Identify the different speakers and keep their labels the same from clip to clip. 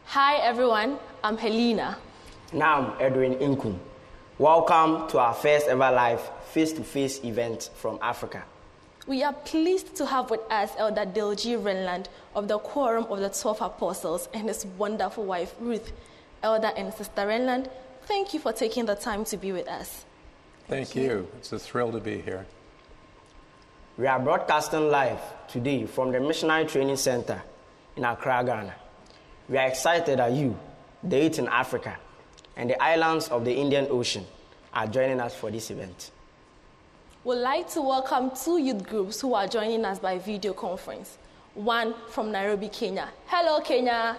Speaker 1: Hi everyone, I'm Helena.
Speaker 2: Now I'm Edwin Inkum. Welcome to our first ever live face-to-face event from Africa.
Speaker 1: We are pleased to have with us Elder Dale G. Renland of the Quorum of the 12 Apostles and his wonderful wife, Ruth. Elder and Sister Renland, thank you for taking the time to be with us.
Speaker 3: Thank you. It's a thrill to be here.
Speaker 2: We are broadcasting live today from the Missionary Training Center in Accra, Ghana. We are excited that you, the youth in Africa, and the islands of the Indian Ocean are joining us for this event.
Speaker 1: We'd like to welcome 2 youth groups who are joining us by video conference. One from Nairobi, Kenya. Hello, Kenya.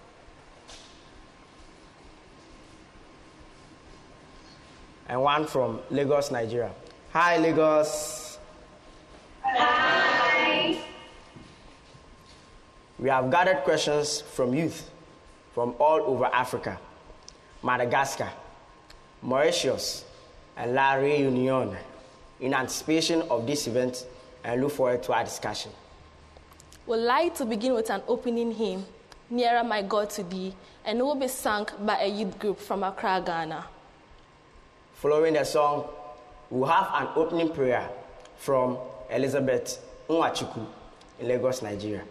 Speaker 2: And one from Lagos, Nigeria. Hi, Lagos.
Speaker 4: Hi.
Speaker 2: We have gathered questions from youth from all over Africa, Madagascar, Mauritius, and La Réunion in anticipation of this event and look forward to our discussion.
Speaker 1: We'd like to begin with an opening hymn, Nearer My God to Thee, and it will be sung by a youth group from Accra, Ghana.
Speaker 2: Following the song, we'll have an opening prayer from Elizabeth Nwachukwu in Lagos, Nigeria.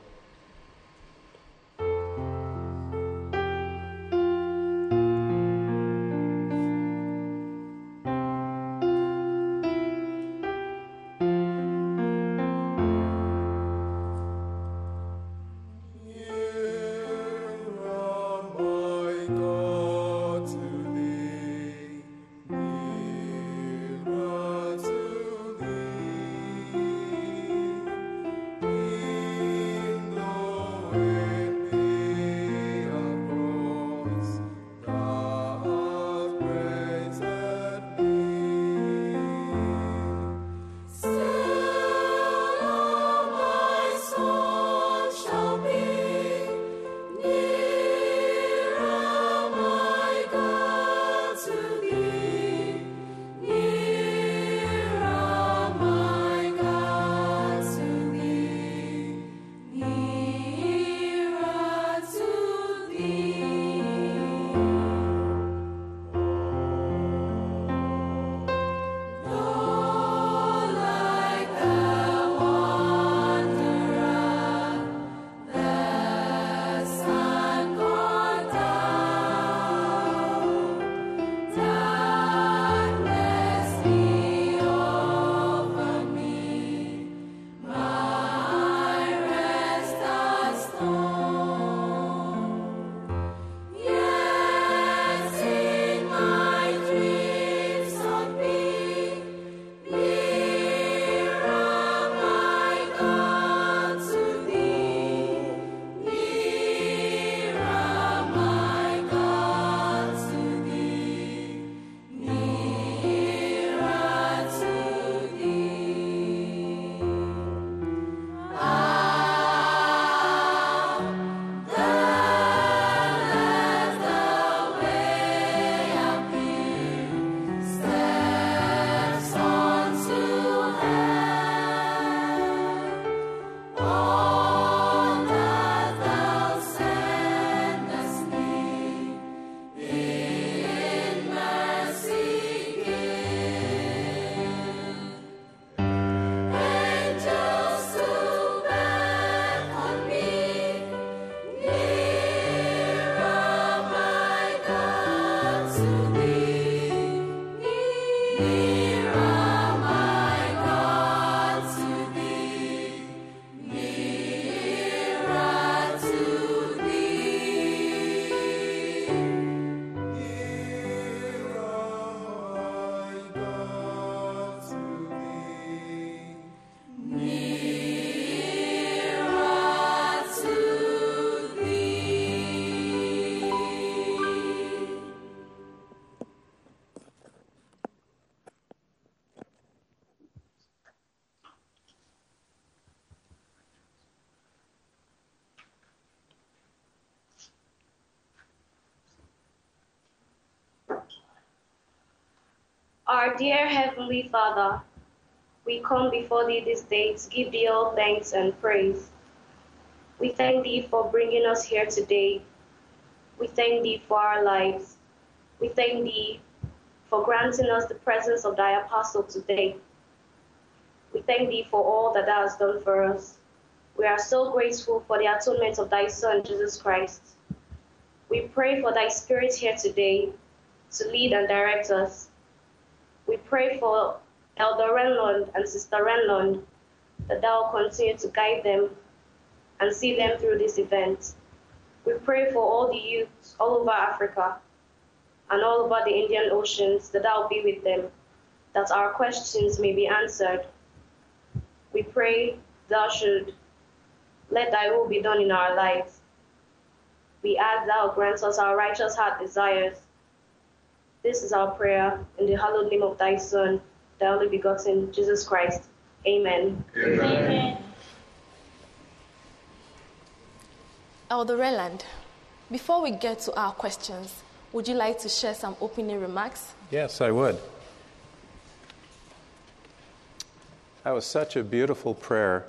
Speaker 4: Our dear Heavenly Father, we come before Thee this day to give Thee all thanks and praise. We thank Thee for bringing us here today. We thank thee for our lives. We thank thee for granting us the presence of thy apostle today. We thank thee for all that thou hast done for us. We are so grateful for the atonement of thy Son, Jesus Christ. We pray for thy Spirit here today to lead and direct us. We pray for Elder Renlund and Sister Renlund, that thou will continue to guide them and see them through this event. We pray for all the youths all over Africa and all over the Indian Oceans, that thou will be with them, that our questions may be answered. We pray thou should let thy will be done in our lives. We ask thou grant us our righteous heart desires. This is our prayer in the hallowed name of thy Son, thy only begotten, Jesus Christ. Amen.
Speaker 1: Amen. Elder Renlund, before we get to our questions, would you like to share some opening remarks?
Speaker 3: Yes, I would. That was such a beautiful prayer.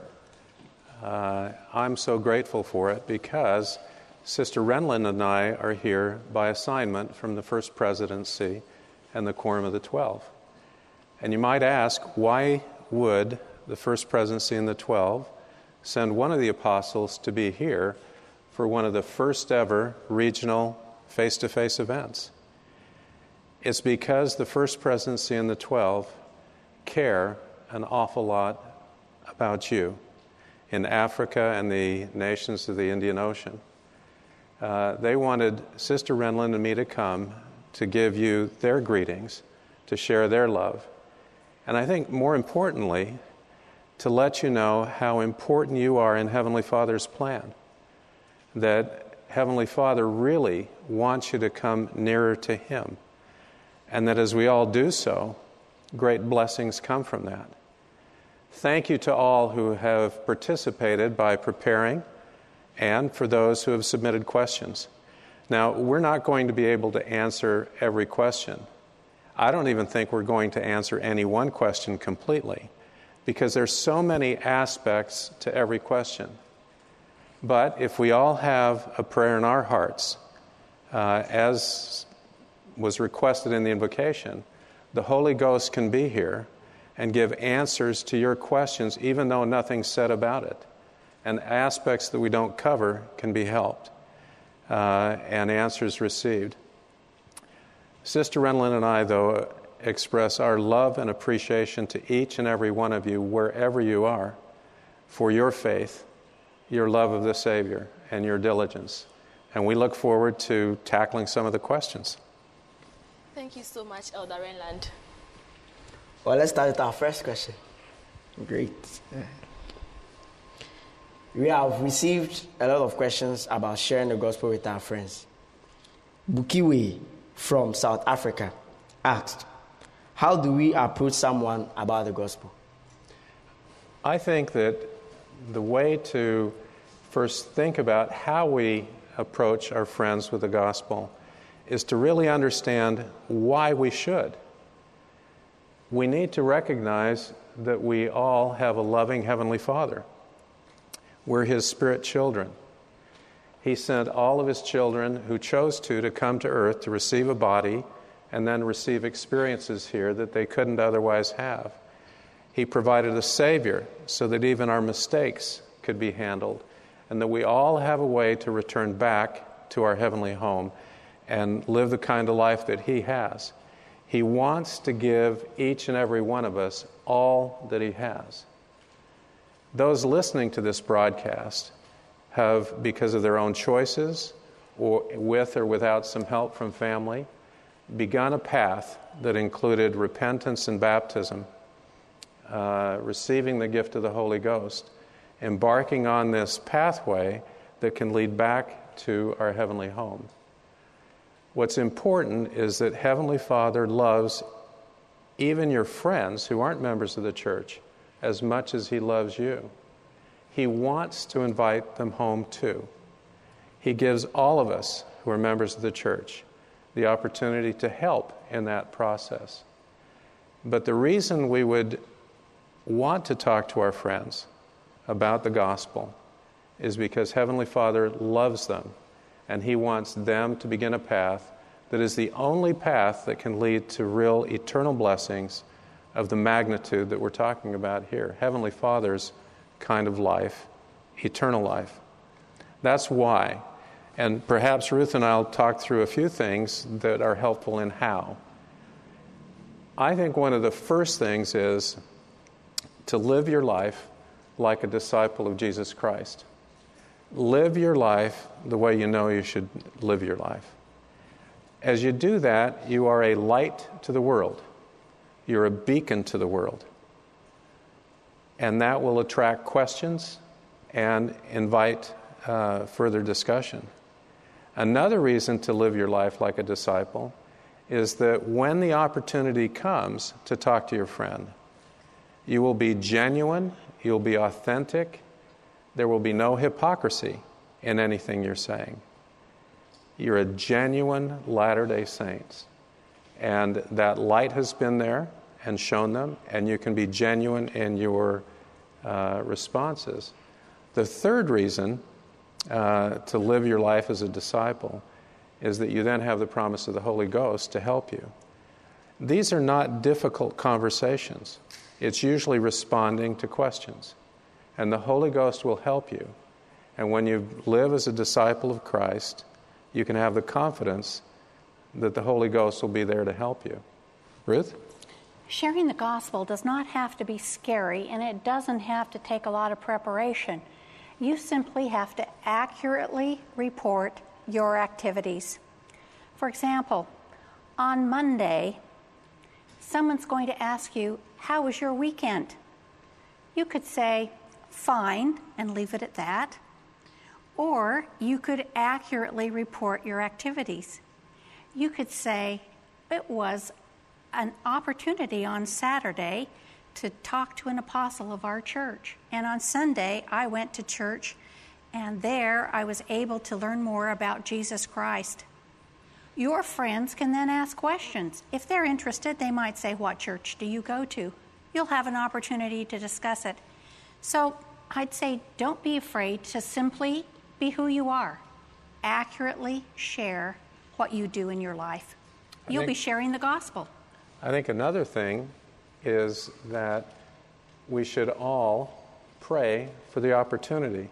Speaker 3: I'm so grateful for it because Sister Renlund and I are here by assignment from the First Presidency and the Quorum of the 12. And you might ask, why would the First Presidency and the 12 send one of the apostles to be here for one of the first ever regional face-to-face events? It's because the First Presidency and the 12 care an awful lot about you in Africa and the nations of the Indian Ocean. They wanted Sister Renlund and me to come to give you their greetings, to share their love. And I think more importantly, to let you know how important you are in Heavenly Father's plan. That Heavenly Father really wants you to come nearer to Him. And that as we all do so, great blessings come from that. Thank you to all who have participated by preparing and for those who have submitted questions. Now, we're not going to be able to answer every question. I don't even think we're going to answer any one question completely because there's so many aspects to every question. But if we all have a prayer in our hearts, as was requested in the invocation, the Holy Ghost can be here and give answers to your questions even though nothing's said about it. And aspects that we don't cover can be helped and answers received. Sister Renlund and I, though, express our love and appreciation to each and every one of you, wherever you are, for your faith, your love of the Savior, and your diligence. And we look forward to tackling some of the questions.
Speaker 1: Thank you so much, Elder Renlund.
Speaker 2: Well, let's start with our first question. Great. We have received a lot of questions about sharing the gospel with our friends. Bukiwe from South Africa asked, how do we approach someone about the gospel?
Speaker 3: I think that the way to first think about how we approach our friends with the gospel is to really understand why we should. We need to recognize that we all have a loving Heavenly Father. We're His spirit children. He sent all of His children who chose to come to earth to receive a body and then receive experiences here that they couldn't otherwise have. He provided a Savior so that even our mistakes could be handled and that we all have a way to return back to our heavenly home and live the kind of life that He has. He wants to give each and every one of us all that He has. Those listening to this broadcast have, because of their own choices, or with or without some help from family, begun a path that included repentance and baptism, receiving the gift of the Holy Ghost, embarking on this pathway that can lead back to our heavenly home. What's important is that Heavenly Father loves even your friends who aren't members of the church as much as He loves you. He wants to invite them home too. He gives all of us who are members of the church the opportunity to help in that process. But the reason we would want to talk to our friends about the gospel is because Heavenly Father loves them and He wants them to begin a path that is the only path that can lead to real eternal blessings of the magnitude that we're talking about here. Heavenly Father's kind of life, eternal life. That's why. And perhaps Ruth and I will talk through a few things that are helpful in how. I think one of the first things is to live your life like a disciple of Jesus Christ. Live your life the way you know you should live your life. As you do that, you are a light to the world. You're a beacon to the world. And that will attract questions and invite further discussion. Another reason to live your life like a disciple is that when the opportunity comes to talk to your friend, you will be genuine, you'll be authentic, there will be no hypocrisy in anything you're saying. You're a genuine Latter-day Saints. And that light has been there and shown them, and you can be genuine in your responses. The third reason to live your life as a disciple is that you then have the promise of the Holy Ghost to help you. These are not difficult conversations. It's usually responding to questions. And the Holy Ghost will help you. And when you live as a disciple of Christ, you can have the confidence that the Holy Ghost will be there to help you. Ruth?
Speaker 5: Sharing the gospel does not have to be scary, and it doesn't have to take a lot of preparation. You simply have to accurately report your activities. For example, on Monday, someone's going to ask you, "How was your weekend?" You could say, "Fine," and leave it at that. Or you could accurately report your activities. You could say, "It was an opportunity on Saturday to talk to an apostle of our church. And on Sunday, I went to church, and there I was able to learn more about Jesus Christ." Your friends can then ask questions. If they're interested, they might say, "What church do you go to?" You'll have an opportunity to discuss it. So I'd say don't be afraid to simply be who you are. Accurately share what you do in your life. You'll be sharing the gospel.
Speaker 3: I think another thing is that we should all pray for the opportunity.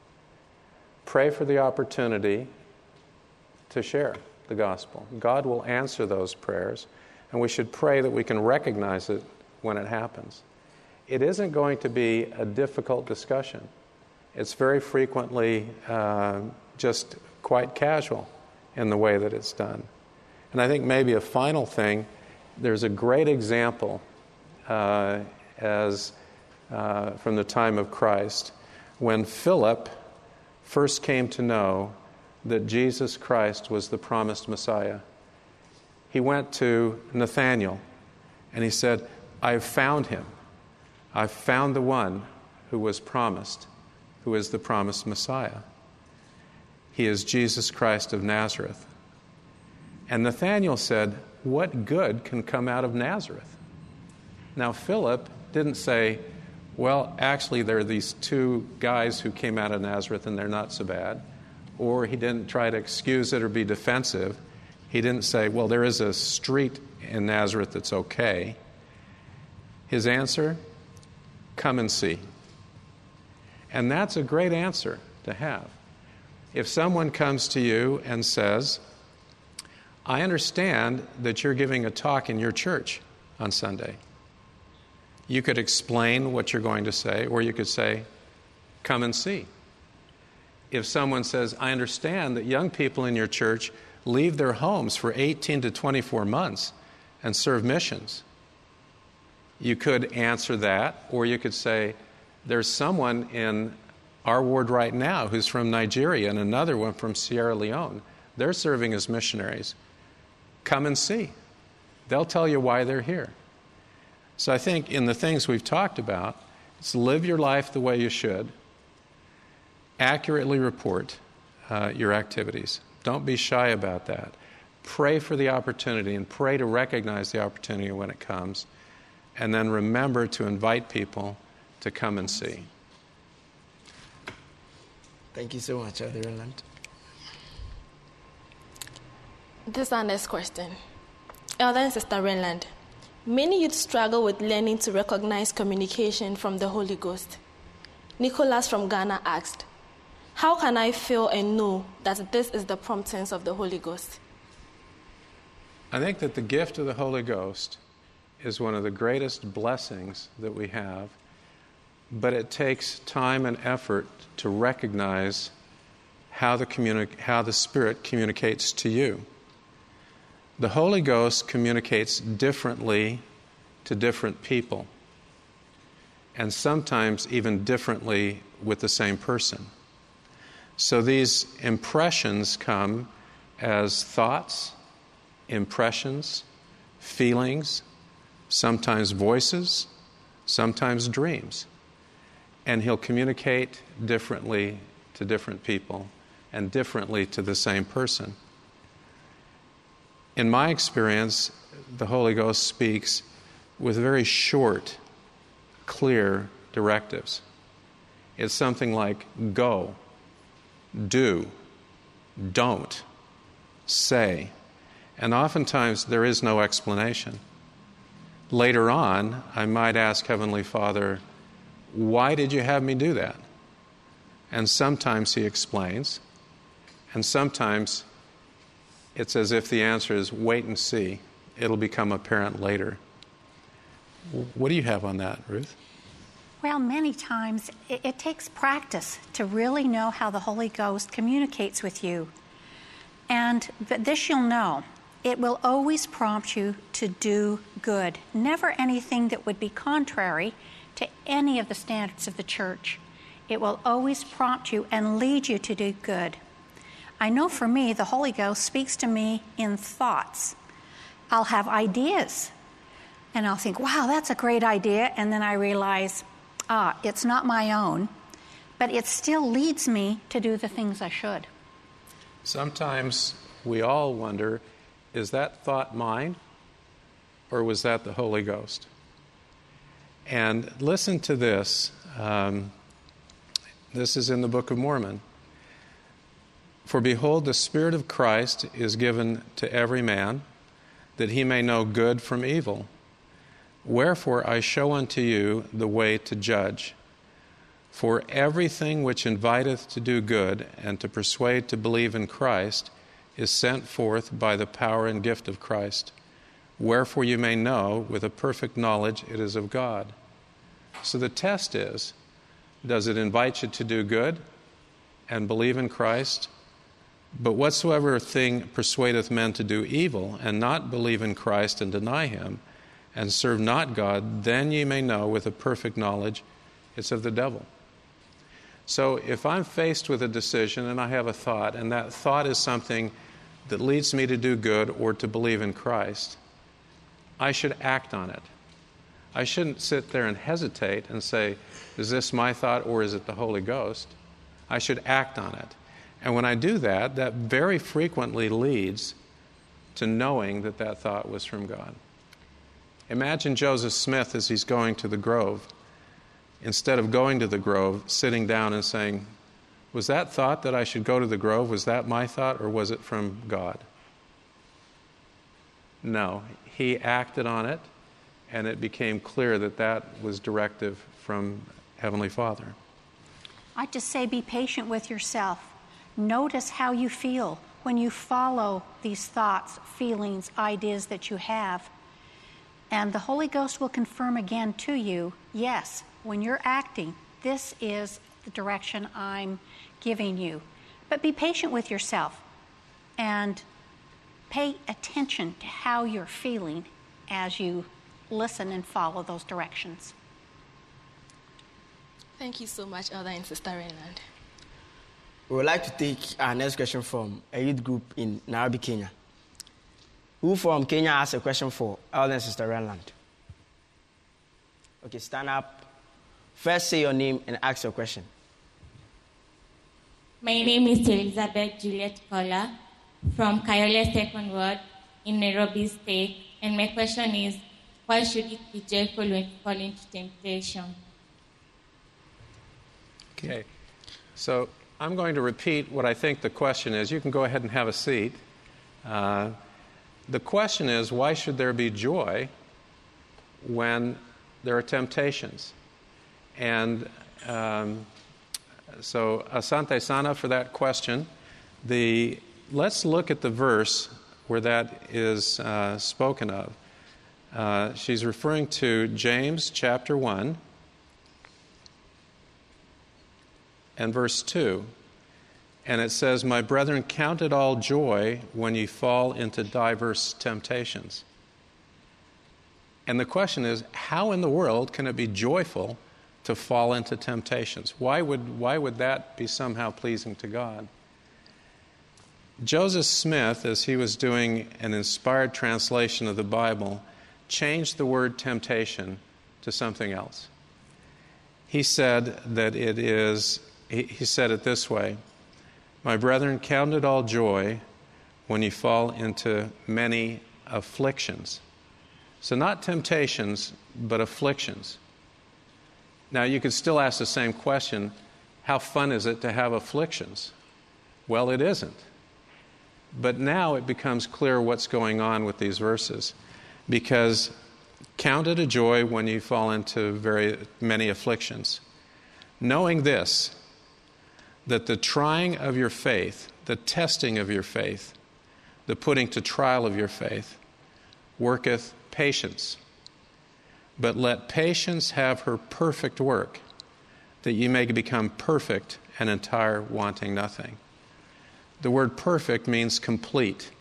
Speaker 3: Pray for the opportunity to share the gospel. God will answer those prayers, and we should pray that we can recognize it when it happens. It isn't going to be a difficult discussion. It's very frequently just quite casual in the way that it's done. And I think maybe a final thing, there's a great example from the time of Christ when Philip first came to know that Jesus Christ was the promised Messiah. He went to Nathanael and he said, "I've found him. I've found the one who was promised, who is the promised Messiah. He is Jesus Christ of Nazareth." And Nathanael said, "What good can come out of Nazareth?" Now Philip didn't say, "Well, actually there are these two guys who came out of Nazareth and they're not so bad." Or he didn't try to excuse it or be defensive. He didn't say, "Well, there is a street in Nazareth that's okay." His answer, "Come and see." And that's a great answer to have. If someone comes to you and says, "I understand that you're giving a talk in your church on Sunday," you could explain what you're going to say, or you could say, "Come and see." If someone says, "I understand that young people in your church leave their homes for 18 to 24 months and serve missions," you could answer that, or you could say, "There's someone in our ward right now who's from Nigeria and another one from Sierra Leone. They're serving as missionaries. Come and see. They'll tell you why they're here." So I think in the things we've talked about, it's live your life the way you should. Accurately report your activities. Don't be shy about that. Pray for the opportunity and pray to recognize the opportunity when it comes. And then remember to invite people to come and see.
Speaker 2: Thank you so much, Elder Renland.
Speaker 1: This is our next question. Elder and Sister Renland, many youth struggle with learning to recognize communication from the Holy Ghost. Nicholas from Ghana asked, how can I feel and know that this is the promptings of the Holy Ghost?
Speaker 3: I think that the gift of the Holy Ghost is one of the greatest blessings that we have, but it takes time and effort to recognize how the Spirit communicates to you. The Holy Ghost communicates differently to different people, and sometimes even differently with the same person. So these impressions come as thoughts, impressions, feelings, sometimes voices, sometimes dreams. And he'll communicate differently to different people and differently to the same person. In my experience, the Holy Ghost speaks with very short, clear directives. It's something like go, do, don't, say. And oftentimes there is no explanation. Later on, I might ask Heavenly Father, why did you have me do that? And sometimes He explains, and sometimes it's as if the answer is wait and see. It'll become apparent later. What do you have on that, Ruth?
Speaker 5: Well, many times it takes practice to really know how the Holy Ghost communicates with you. But this you'll know. It will always prompt you to do good. Never anything that would be contrary to any of the standards of the church. It will always prompt you and lead you to do good. I know for me, the Holy Ghost speaks to me in thoughts. I'll have ideas, and I'll think, wow, that's a great idea, and then I realize, it's not my own, but it still leads me to do the things I should.
Speaker 3: Sometimes we all wonder, is that thought mine, or was that the Holy Ghost? And listen to this. This is in the Book of Mormon. For behold, the Spirit of Christ is given to every man, that he may know good from evil. Wherefore I show unto you the way to judge. For everything which inviteth to do good and to persuade to believe in Christ is sent forth by the power and gift of Christ. Wherefore you may know with a perfect knowledge it is of God. So the test is, does it invite you to do good and believe in Christ? But whatsoever thing persuadeth men to do evil and not believe in Christ and deny Him and serve not God, then ye may know with a perfect knowledge it's of the devil. So if I'm faced with a decision and I have a thought, and that thought is something that leads me to do good or to believe in Christ, I should act on it. I shouldn't sit there and hesitate and say, is this my thought or is it the Holy Ghost? I should act on it. And when I do that, that very frequently leads to knowing that that thought was from God. Imagine Joseph Smith as he's going to the grove. Instead of going to the grove, sitting down and saying, was that thought that I should go to the grove, was that my thought or was it from God? No, he acted on it, and it became clear that that was directive from Heavenly Father.
Speaker 5: I just say be patient with yourself. Notice how you feel when you follow these thoughts, feelings, ideas that you have. And the Holy Ghost will confirm again to you, yes, when you're acting, this is the direction I'm giving you. But be patient with yourself and pay attention to how you're feeling as you listen and follow those directions.
Speaker 1: Thank you so much, Elder and Sister Renland.
Speaker 2: We would like to take our next question from a youth group in Nairobi, Kenya. Who from Kenya has a question for Elder and Sister Renland? Okay, stand up. First say your name and ask your question.
Speaker 6: My name is Elizabeth Juliet Kola from Kayole Second Ward in Nairobi State. And my question is, why should it be joyful when you fall into temptation?
Speaker 3: Okay, so I'm going to repeat what I think the question is. You can go ahead and have a seat. The question is, why should there be joy when there are temptations? And so, Asante Sana for that question. Let's look at the verse where that is spoken of. She's referring to James chapter 1 and verse 2. And it says, "My brethren, count it all joy when ye fall into diverse temptations." And the question is, how in the world can it be joyful to fall into temptations? Why would that be somehow pleasing to God? Joseph Smith, as he was doing an inspired translation of the Bible, changed the word temptation to something else. He said that he said it this way: "My brethren, count it all joy when you fall into many afflictions." So not temptations, but afflictions. Now you could still ask the same question, how fun is it to have afflictions? Well, it isn't. But now it becomes clear what's going on with these verses. Because count it a joy when you fall into very many afflictions, knowing this, that the trying of your faith, the testing of your faith, the putting to trial of your faith, worketh patience. But let patience have her perfect work, that ye may become perfect and entire, wanting nothing. The word perfect means complete.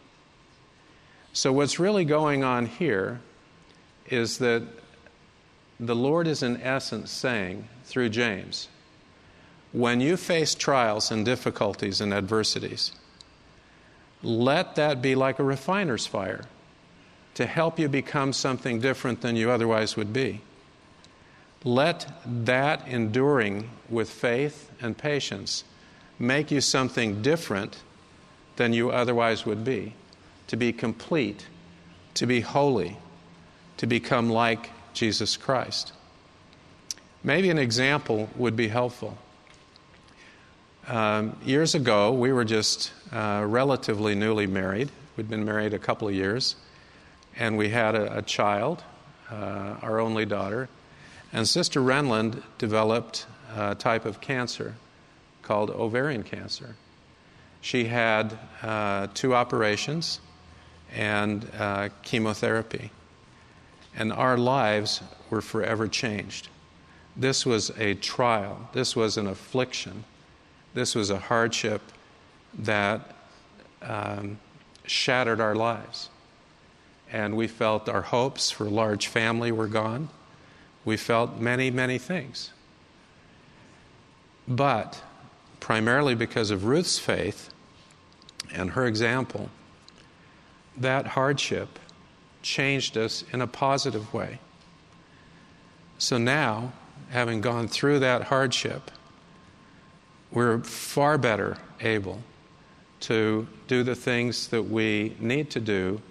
Speaker 3: So what's really going on here is that the Lord is in essence saying, through James, when you face trials and difficulties and adversities, let that be like a refiner's fire to help you become something different than you otherwise would be. Let that enduring with faith and patience make you something different than you otherwise would be, to be complete, to be holy, to become like Jesus Christ. Maybe an example would be helpful. Years ago, we were just relatively newly married. We'd been married a couple of years, and we had a child, our only daughter. And Sister Renland developed a type of cancer called ovarian cancer. She had 2 operations and chemotherapy. And our lives were forever changed. This was a trial. This was an affliction. This was a hardship that shattered our lives. And we felt our hopes for a large family were gone. We felt many, many things. But primarily because of Ruth's faith and her example, that hardship changed us in a positive way. So now, having gone through that hardship, we're far better able to do the things that we need to do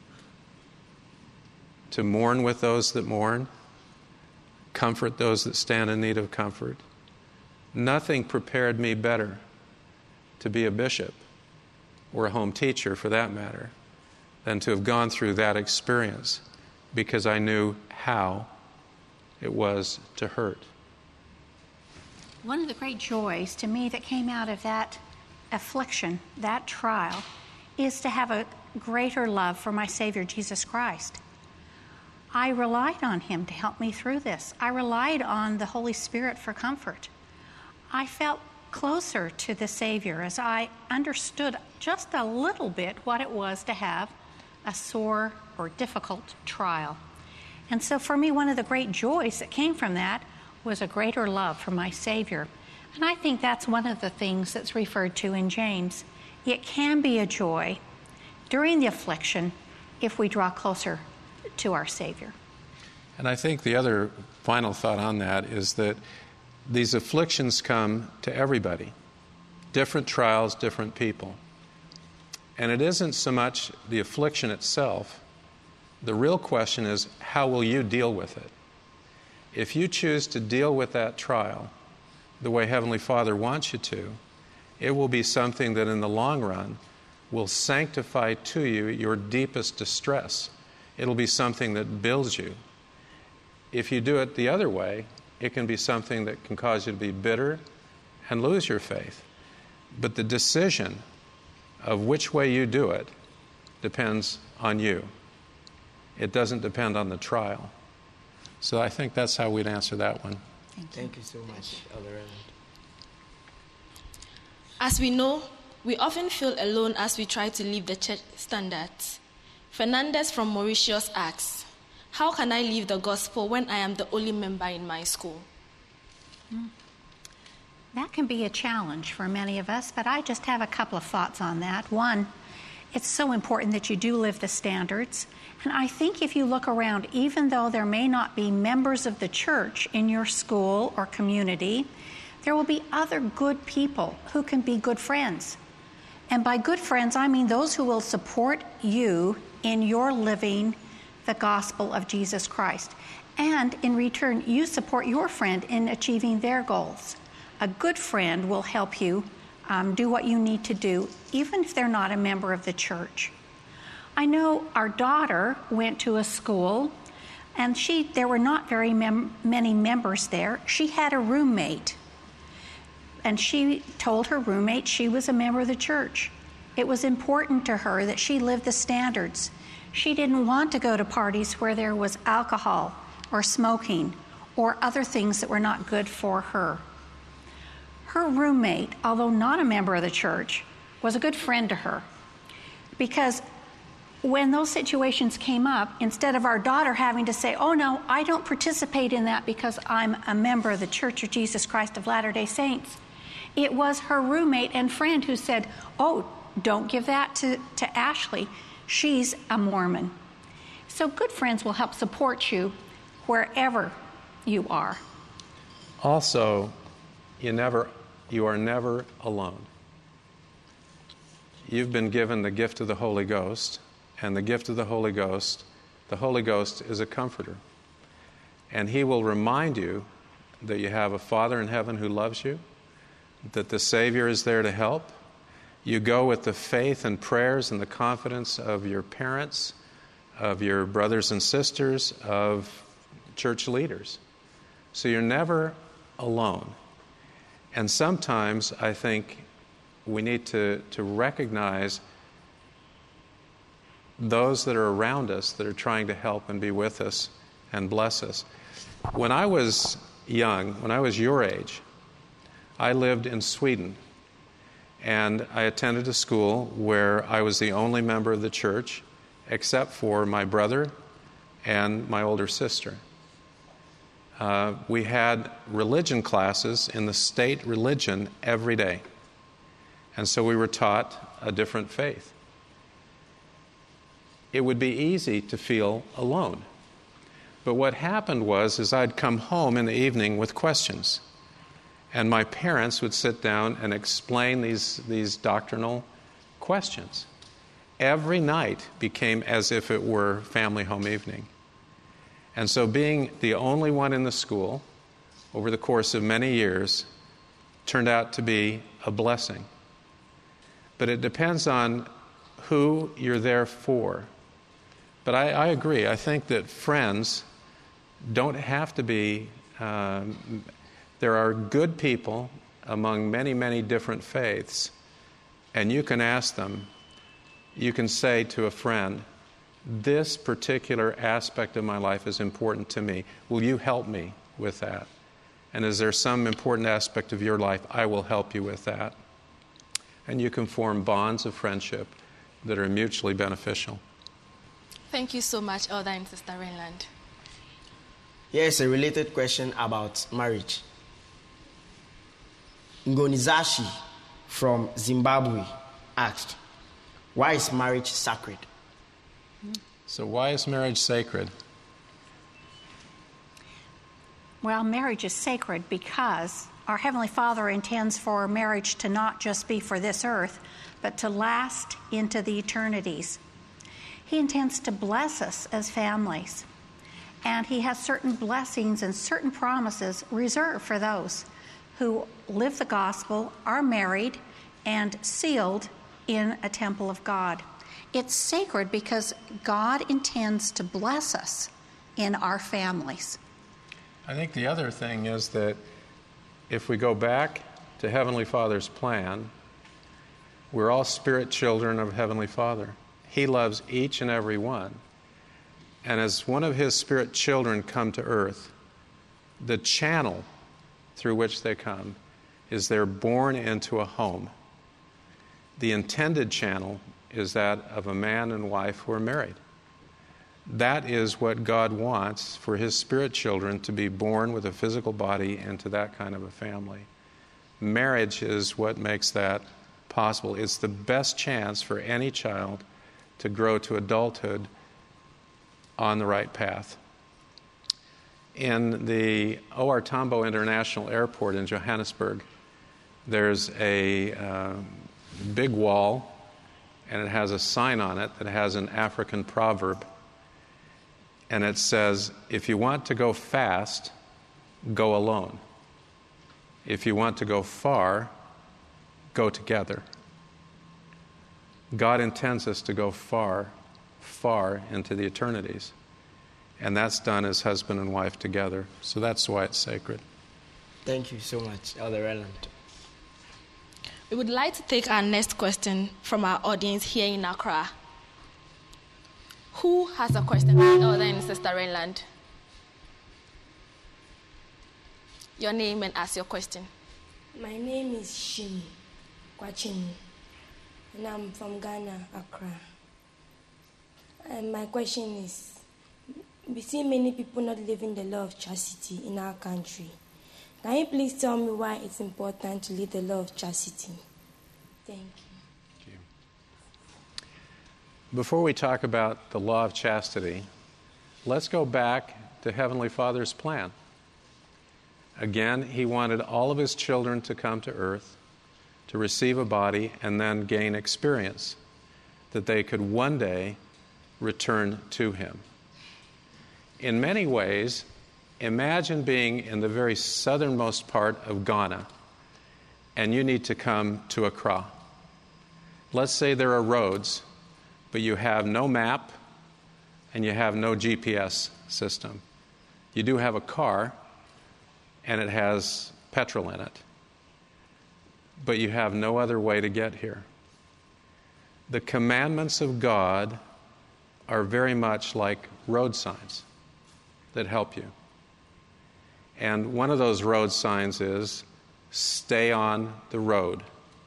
Speaker 3: to mourn with those that mourn, comfort those that stand in need of comfort. Nothing prepared me better to be a bishop, or a home teacher for that matter, than to have gone through that experience, because I knew how it was to hurt.
Speaker 5: One of the great joys to me that came out of that affliction, that trial, is to have a greater love for my Savior, Jesus Christ. I relied on Him to help me through this. I relied on the Holy Spirit for comfort. I felt closer to the Savior as I understood just a little bit what it was to have a sore or difficult trial. And so for me, one of the great joys that came from that was a greater love for my Savior. And I think that's one of the things that's referred to in James. It can be a joy during the affliction if we draw closer to our Savior.
Speaker 3: And I think the other final thought on that is that these afflictions come to everybody. Different trials, different people. And it isn't so much the affliction itself. The real question is, how will you deal with it? If you choose to deal with that trial the way Heavenly Father wants you to, it will be something that in the long run will sanctify to you your deepest distress. It'll be something that builds you. If you do it the other way, it can be something that can cause you to be bitter and lose your faith. But the decision of which way you do it depends on you. It doesn't depend on the trial. So I think that's how we'd answer that one.
Speaker 2: Thank you so much, Elder Renland.
Speaker 1: As we know, we often feel alone as we try to live the church standards. Fernandez from Mauritius asks, how can I live the gospel when I am the only member in my school?
Speaker 5: That can be a challenge for many of us, but I just have a couple of thoughts on that. One, it's so important that you do live the standards. And I think if you look around, even though there may not be members of the church in your school or community, there will be other good people who can be good friends. And by good friends, I mean those who will support you in your living the gospel of Jesus Christ. And in return, you support your friend in achieving their goals. A good friend will help you do what you need to do, even if they're not a member of the church. I know our daughter went to a school, and there were not very many members there. She had a roommate, and she told her roommate she was a member of the church. It was important to her that she lived the standards. She didn't want to go to parties where there was alcohol or smoking or other things that were not good for her. Her roommate, although not a member of the church, was a good friend to her, because when those situations came up, instead of our daughter having to say, oh no, I don't participate in that because I'm a member of the Church of Jesus Christ of Latter-day Saints, it was her roommate and friend who said, oh, don't give that to Ashley. She's a Mormon. So good friends will help support you wherever you are.
Speaker 3: Also, you are never alone. You've been given the gift of the Holy Ghost, and the gift of the Holy Ghost is a comforter. And He will remind you that you have a Father in heaven who loves you, that the Savior is there to help. You go with the faith and prayers and the confidence of your parents, of your brothers and sisters, of church leaders. So you're never alone. And sometimes I think we need to recognize those that are around us that are trying to help and be with us and bless us. When I was young, when I was your age, I lived in Sweden. And I attended a school where I was the only member of the church, except for my brother and my older sister. We had religion classes in the state religion every day. And so we were taught a different faith. It would be easy to feel alone. But what happened was I'd come home in the evening with questions. And my parents would sit down and explain these doctrinal questions. Every night became as if it were family home evening. And so being the only one in the school over the course of many years turned out to be a blessing. But it depends on who you're there for. But I agree. I think that friends don't have to be... There are good people among many, many different faiths, and you can ask them, you can say to a friend, this particular aspect of my life is important to me. Will you help me with that? And is there some important aspect of your life? I will help you with that. And you can form bonds of friendship that are mutually beneficial.
Speaker 1: Thank you so much, Elder and Sister Renland.
Speaker 2: Here's a related question about marriage. Ngonizashi from Zimbabwe asked, why is marriage sacred?
Speaker 3: So why is marriage sacred?
Speaker 5: Well, marriage is sacred because our Heavenly Father intends for marriage to not just be for this earth, but to last into the eternities. He intends to bless us as families, and He has certain blessings and certain promises reserved for those who live the gospel, are married, and sealed in a temple of God. It's sacred because God intends to bless us in our families.
Speaker 3: I think the other thing is that if we go back to Heavenly Father's plan, we're all spirit children of Heavenly Father. He loves each and every one. And as one of His spirit children come to earth, the channel through which they come is they're born into a home. The intended channel is that of a man and wife who are married. That is what God wants for His spirit children, to be born with a physical body into that kind of a family. Marriage is what makes that possible. It's the best chance for any child to grow to adulthood on the right path. In the O.R. Tambo International Airport in Johannesburg, there's a big wall, and it has a sign on it that has an African proverb. And it says, if you want to go fast, go alone. If you want to go far, go together. God intends us to go far, far into the eternities. And that's done as husband and wife together. So that's why it's sacred.
Speaker 2: Thank you so much, Elder Renland.
Speaker 1: We would like to take our next question from our audience here in Accra. Who has a question for Elder and Sister Renland? Your name and ask your question.
Speaker 7: My name is Shini Kwachini, and I'm from Ghana, Accra. And my question is, we see many people not living the law of chastity in our country. Can you please tell me why it's important to live the law of chastity? Thank you.
Speaker 3: Before we talk about the law of chastity, let's go back to Heavenly Father's plan. Again, He wanted all of His children to come to earth, to receive a body, and then gain experience, that they could one day return to Him. In many ways, imagine being in the very southernmost part of Ghana, and you need to come to Accra. Let's say there are roads, but you have no map and you have no GPS system. You do have a car, and it has petrol in it, but you have no other way to get here. The commandments of God are very much like road signs that help you. And one of those road signs is, stay on the road.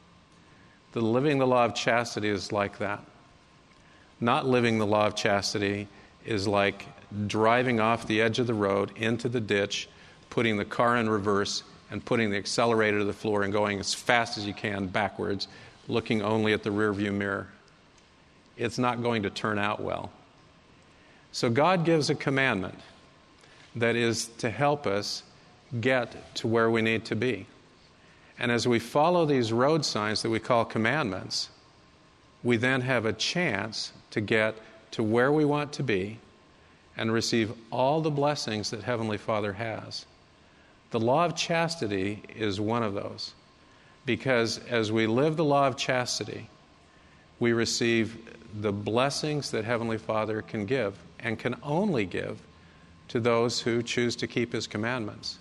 Speaker 3: Living the law of chastity is like that. Not living the law of chastity is like driving off the edge of the road into the ditch, putting the car in reverse, and putting the accelerator to the floor and going as fast as you can backwards, looking only at the rearview mirror. It's not going to turn out well. So God gives a commandment that is to help us get to where we need to be. And as we follow these road signs that we call commandments, we then have a chance to get to where we want to be and receive all the blessings that Heavenly Father has. The law of chastity is one of those, because as we live the law of chastity, we receive the blessings that Heavenly Father can give and can only give to those who choose to keep His commandments.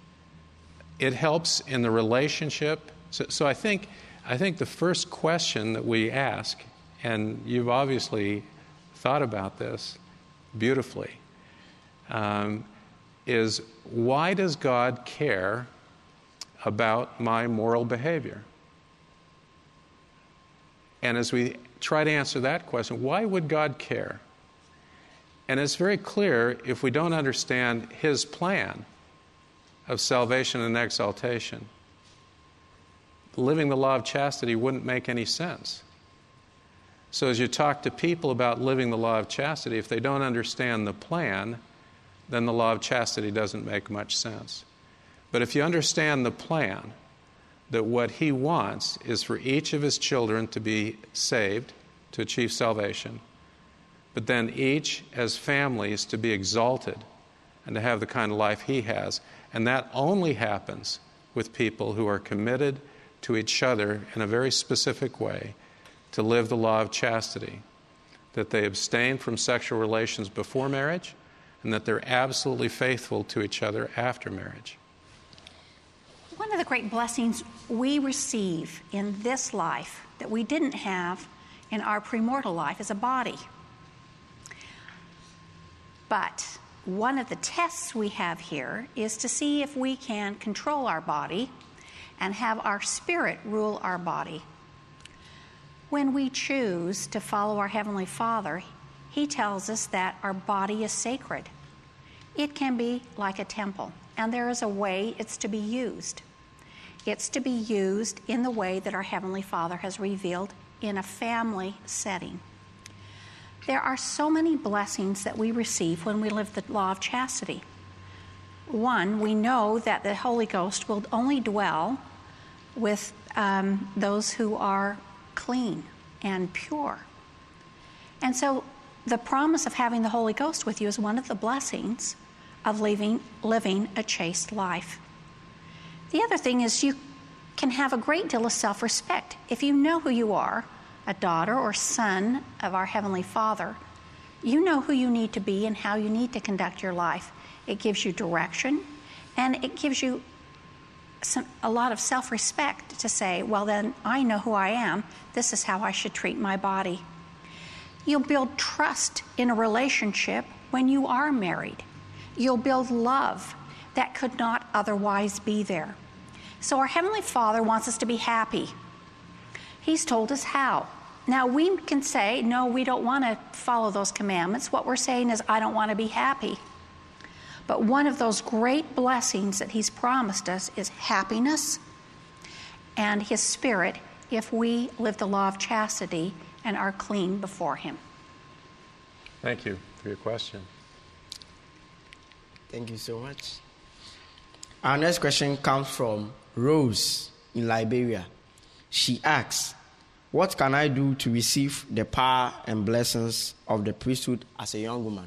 Speaker 3: It helps in the relationship. So I think the first question that we ask, and you've obviously thought about this beautifully, is why does God care about my moral behavior? And as we try to answer that question, why would God care? And it's very clear, if we don't understand His plan of salvation and exaltation, living the law of chastity wouldn't make any sense. So as you talk to people about living the law of chastity, if they don't understand the plan, then the law of chastity doesn't make much sense. But if you understand the plan, that what He wants is for each of His children to be saved, to achieve salvation, but then each as families to be exalted and to have the kind of life He has. And that only happens with people who are committed to each other in a very specific way, to live the law of chastity, that they abstain from sexual relations before marriage, and that they're absolutely faithful to each other after marriage.
Speaker 5: One of the great blessings we receive in this life that we didn't have in our premortal life is a body. But one of the tests we have here is to see if we can control our body and have our spirit rule our body. When we choose to follow our Heavenly Father, He tells us that our body is sacred. It can be like a temple, and there is a way it's to be used. It's to be used in the way that our Heavenly Father has revealed in a family setting. There are so many blessings that we receive when we live the law of chastity. One, we know that the Holy Ghost will only dwell with those who are clean and pure. And so the promise of having the Holy Ghost with you is one of the blessings of living a chaste life. The other thing is you can have a great deal of self-respect. If you know who you are, a daughter or son of our Heavenly Father, you know who you need to be and how you need to conduct your life. It gives you direction, and it gives you a lot of self-respect to say, well, then I know who I am. This is how I should treat my body. You'll build trust in a relationship when you are married. You'll build love that could not otherwise be there. So our Heavenly Father wants us to be happy. He's told us how. Now we can say, no, we don't want to follow those commandments. What we're saying is, I don't want to be happy. But one of those great blessings that He's promised us is happiness and His Spirit if we live the law of chastity and are clean before Him.
Speaker 3: Thank you for your question.
Speaker 2: Thank you so much. Our next question comes from Rose in Liberia. She asks, what can I do to receive the power and blessings of the priesthood as a young woman?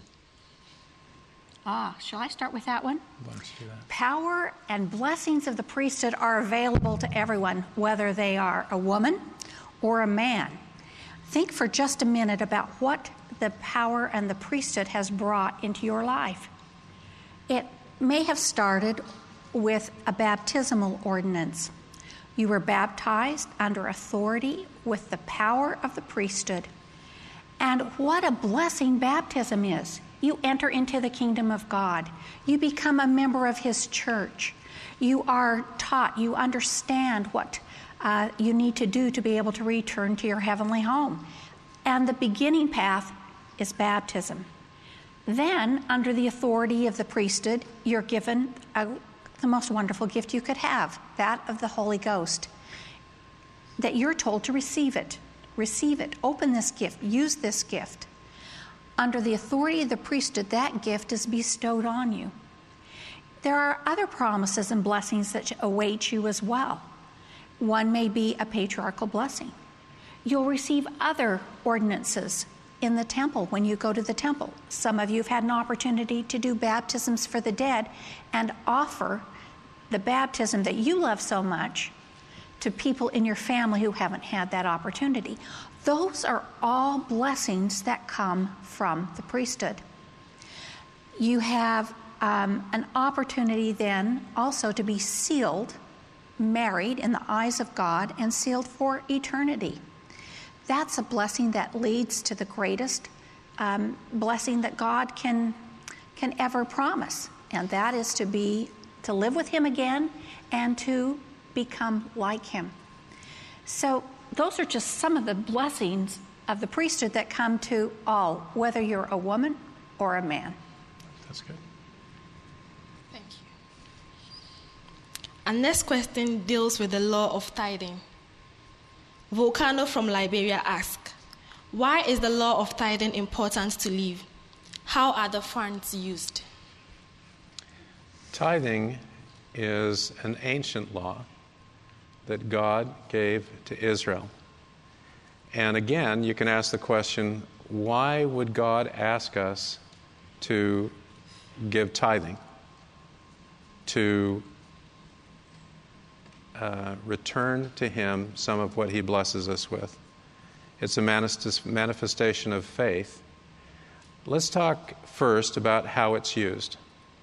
Speaker 5: Shall I start with that one?
Speaker 3: Why don't you do that?
Speaker 5: Power and blessings of the priesthood are available to everyone, whether they are a woman or a man. Think for just a minute about what the power and the priesthood has brought into your life. It may have started with a baptismal ordinance. You were baptized under authority with the power of the priesthood. And what a blessing baptism is. You enter into the kingdom of God. You become a member of His church. You are taught, you understand what you need to do to be able to return to your heavenly home. And the beginning path is baptism. Then, under the authority of the priesthood, you're given the most wonderful gift you could have, that of the Holy Ghost. That you're told to receive it. Receive it. Open this gift. Use this gift. Under the authority of the priesthood, that gift is bestowed on you. There are other promises and blessings that await you as well. One may be a patriarchal blessing. You'll receive other ordinances in the temple when you go to the temple. Some of you have had an opportunity to do baptisms for the dead and offer the baptism that you love so much to people in your family who haven't had that opportunity. Those are all blessings that come from the priesthood. You have an opportunity then also to be sealed, married in the eyes of God, and sealed for eternity. That's a blessing that leads to the greatest blessing that God can ever promise, and that is to live with Him again and to become like Him. So those are just some of the blessings of the priesthood that come to all, whether you're a woman or a man.
Speaker 3: That's good.
Speaker 1: Thank you. Our next question deals with the law of tithing. Volcano from Liberia asks, why is the law of tithing important to live? How are the funds used?
Speaker 3: Tithing is an ancient law that God gave to Israel. And again, you can ask the question, why would God ask us to give tithing? To return to Him some of what He blesses us with. It's a manifestation of faith. Let's talk first about how it's used.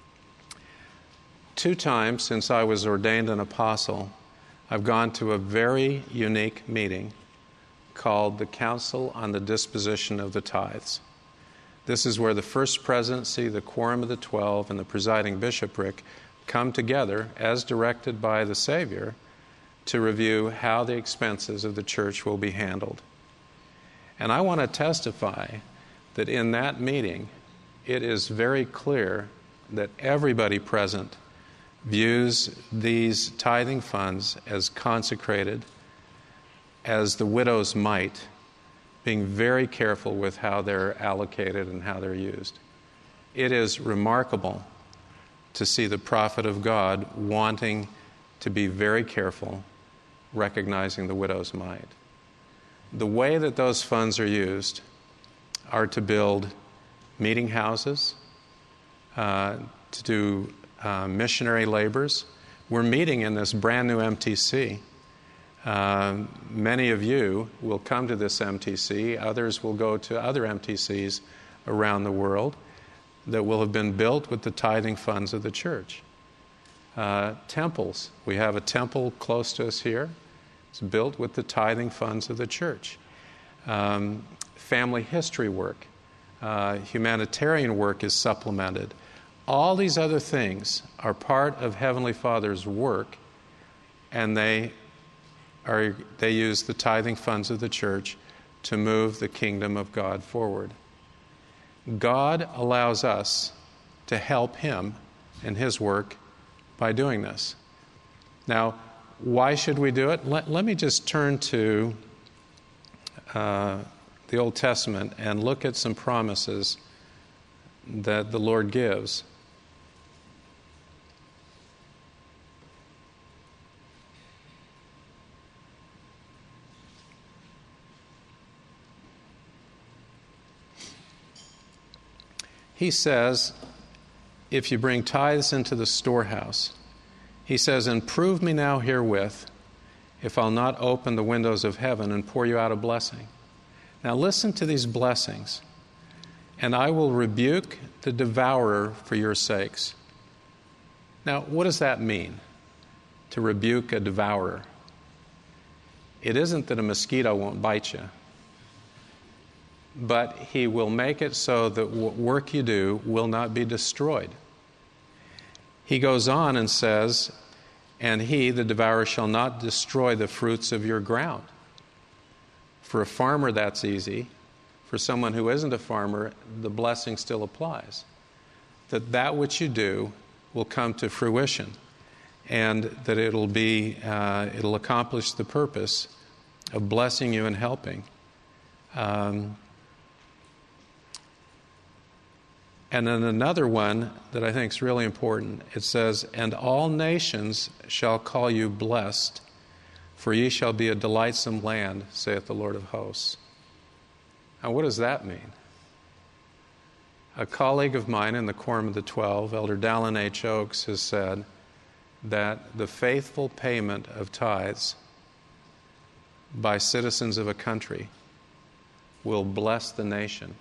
Speaker 3: 2 times since I was ordained an apostle, I've gone to a very unique meeting called the Council on the Disposition of the Tithes. This is where the First Presidency, the Quorum of the 12, and the presiding bishopric come together as directed by the Savior to review how the expenses of the church will be handled. And I want to testify that in that meeting, it is very clear that everybody present views these tithing funds as consecrated, as the widow's mite, being very careful with how they're allocated and how they're used. It is remarkable to see the prophet of God wanting to be very careful, recognizing the widow's mite. The way that those funds are used are to build meeting houses, to do missionary labors. We're meeting in this brand new MTC. Many of you will come to this MTC. Others will go to other MTCs around the world that will have been built with the tithing funds of the church. Temples. We have a temple close to us here. It's built with the tithing funds of the church. Family history work, humanitarian work is supplemented. All these other things are part of Heavenly Father's work, and they use the tithing funds of the church to move the kingdom of God forward. God allows us to help Him in His work by doing this. Now, why should we do it? Let me just turn to the Old Testament and look at some promises that the Lord gives. He says, if you bring tithes into the storehouse, He says, and prove me now herewith, if I'll not open the windows of heaven and pour you out a blessing. Now listen to these blessings. And I will rebuke the devourer for your sakes. Now, what does that mean, to rebuke a devourer? It isn't that a mosquito won't bite you, but He will make it so that what work you do will not be destroyed. He goes on and says, and He, the devourer, shall not destroy the fruits of your ground. For a farmer, that's easy. For someone who isn't a farmer, the blessing still applies. That which you do will come to fruition, and that it'll accomplish the purpose of blessing you and helping. And then another one that I think is really important, it says, and all nations shall call you blessed, for ye shall be a delightsome land, saith the Lord of hosts. Now, what does that mean? A colleague of mine in the Quorum of the 12, Elder Dallin H. Oaks, has said that the faithful payment of tithes by citizens of a country will bless the nation.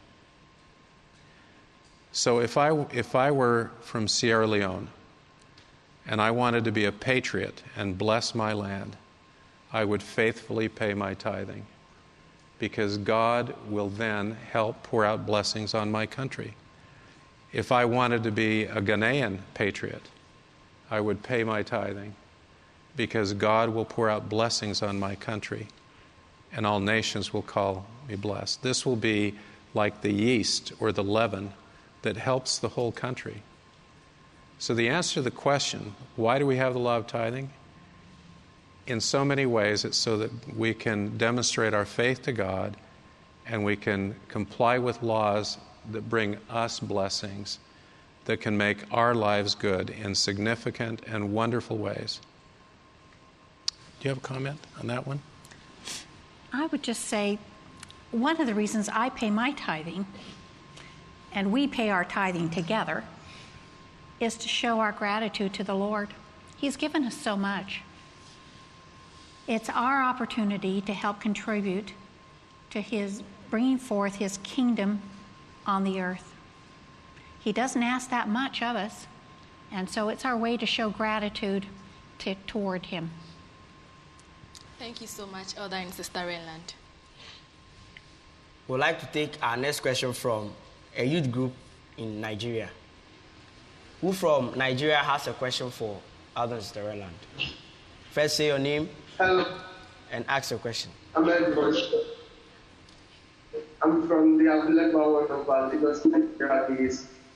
Speaker 3: So if I were from Sierra Leone and I wanted to be a patriot and bless my land, I would faithfully pay my tithing, because God will then help pour out blessings on my country. If I wanted to be a Ghanaian patriot, I would pay my tithing, because God will pour out blessings on my country, and all nations will call me blessed. This will be like the yeast or the leaven that helps the whole country. So the answer to the question, why do we have the law of tithing? In so many ways, it's so that we can demonstrate our faith to God, and we can comply with laws that bring us blessings that can make our lives good in significant and wonderful ways. Do you have a comment on that one?
Speaker 5: I would just say one of the reasons I pay my tithing, and we pay our tithing together, is to show our gratitude to the Lord. He's given us so much. It's our opportunity to help contribute to his bringing forth his kingdom on the earth. He doesn't ask that much of us, and so it's our way to show gratitude toward him.
Speaker 1: Thank you so much, Elder and Sister Renland.
Speaker 2: We'd like to take our next question from a youth group in Nigeria. Who from Nigeria has a question for Elder and Sister Renland? First, say your name.
Speaker 8: Hello.
Speaker 2: And ask your question.
Speaker 8: I'm from the Abulegba ward of Lagos, Nigeria.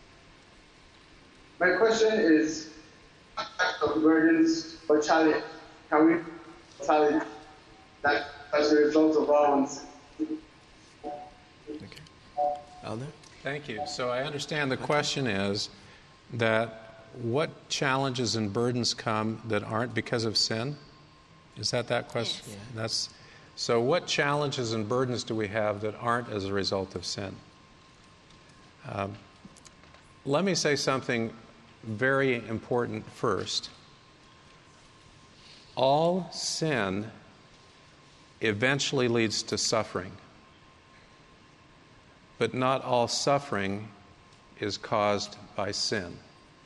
Speaker 8: My question is, what types of burdens or challenge can we challenge that as a result of violence?
Speaker 2: Okay. Elder?
Speaker 3: Thank you. So I understand the question is that what challenges and burdens come that aren't because of sin? Is that question?
Speaker 1: Yes.
Speaker 2: Yeah.
Speaker 3: So what challenges and burdens do we have that aren't as a result of sin? Let me say something very important first. All sin eventually leads to suffering, but not all suffering is caused by sin.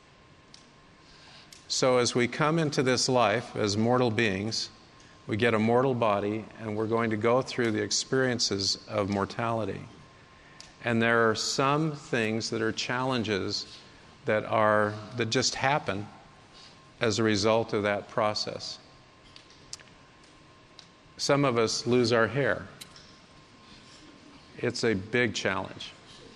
Speaker 3: So as we come into this life as mortal beings, we get a mortal body, and we're going to go through the experiences of mortality. And there are some things that are challenges that just happen as a result of that process. Some of us lose our hair. It's a big challenge.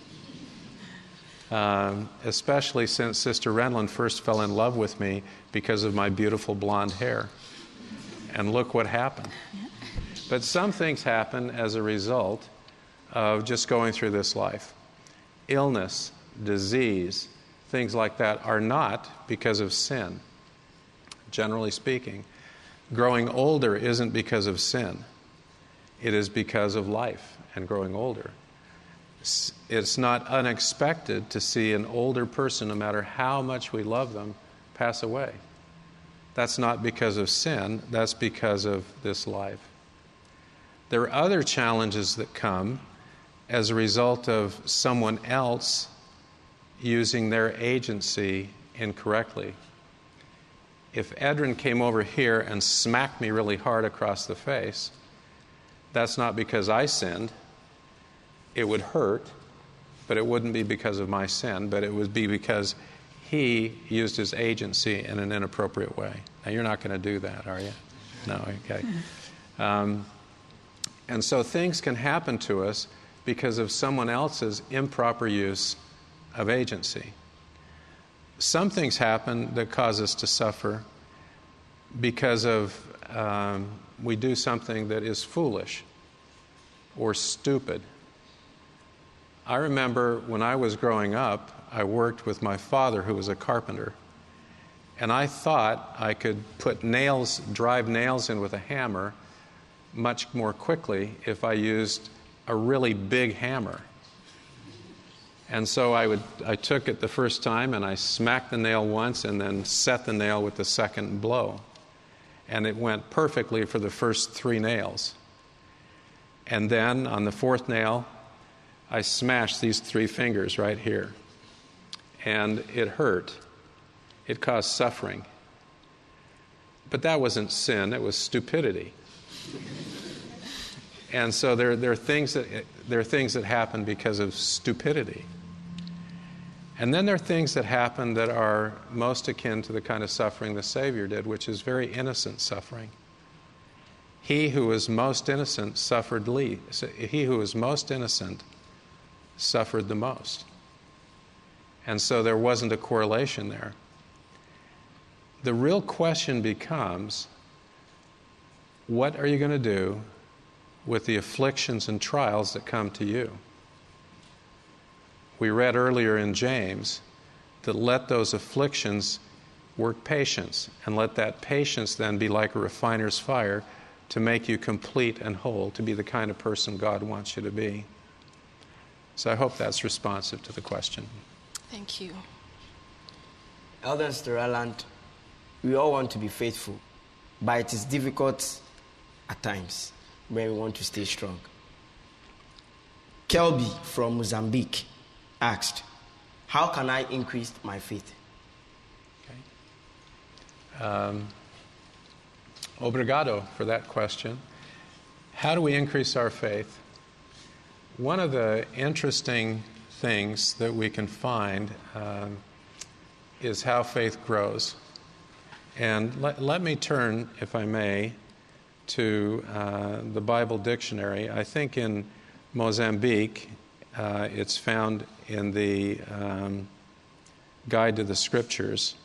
Speaker 3: Especially since Sister Renland first fell in love with me because of my beautiful blonde hair. And look what happened. But some things happen as a result of just going through this life. Illness, disease, things like that are not because of sin, generally speaking. Growing older isn't because of sin. It is because of life and growing older. It's not unexpected to see an older person, no matter how much we love them, pass away. That's not because of sin, that's because of this life. There are other challenges that come as a result of someone else using their agency incorrectly. If Edrin came over here and smacked me really hard across the face, that's not because I sinned. It would hurt, but it wouldn't be because of my sin, but it would be because he used his agency in an inappropriate way. Now, you're not going to do that, are you? No, okay. And so things can happen to us because of someone else's improper use of agency. Some things happen that cause us to suffer because of we do something that is foolish or stupid. I remember when I was growing up, I worked with my father, who was a carpenter, and I thought I could drive nails in with a hammer much more quickly if I used a really big hammer. And so I took it the first time and I smacked the nail once and then set the nail with the second blow. And it went perfectly for the first 3 nails. And then on the 4th nail, I smashed these 3 fingers right here. And it hurt. It caused suffering. But that wasn't sin, it was stupidity. And so there are things that happen because of stupidity. And then there are things that happen that are most akin to the kind of suffering the Savior did, which is very innocent suffering. He who was most innocent suffered least. He who was most innocent suffered the most. And so there wasn't a correlation there. The real question becomes, what are you going to do with the afflictions and trials that come to you? We read earlier in James that let those afflictions work patience, and let that patience then be like a refiner's fire to make you complete and whole, to be the kind of person God wants you to be. So I hope that's responsive to the question.
Speaker 1: Thank you.
Speaker 2: Elder Sister Renland, we all want to be faithful, but it is difficult at times when we want to stay strong. Kelby from Mozambique asked, how can I increase my faith?
Speaker 3: Obrigado for that question. How do we increase our faith? One of the interesting things that we can find is how faith grows. And let me turn, if I may, to the Bible dictionary. I think in Mozambique, it's found in the Guide to the Scriptures.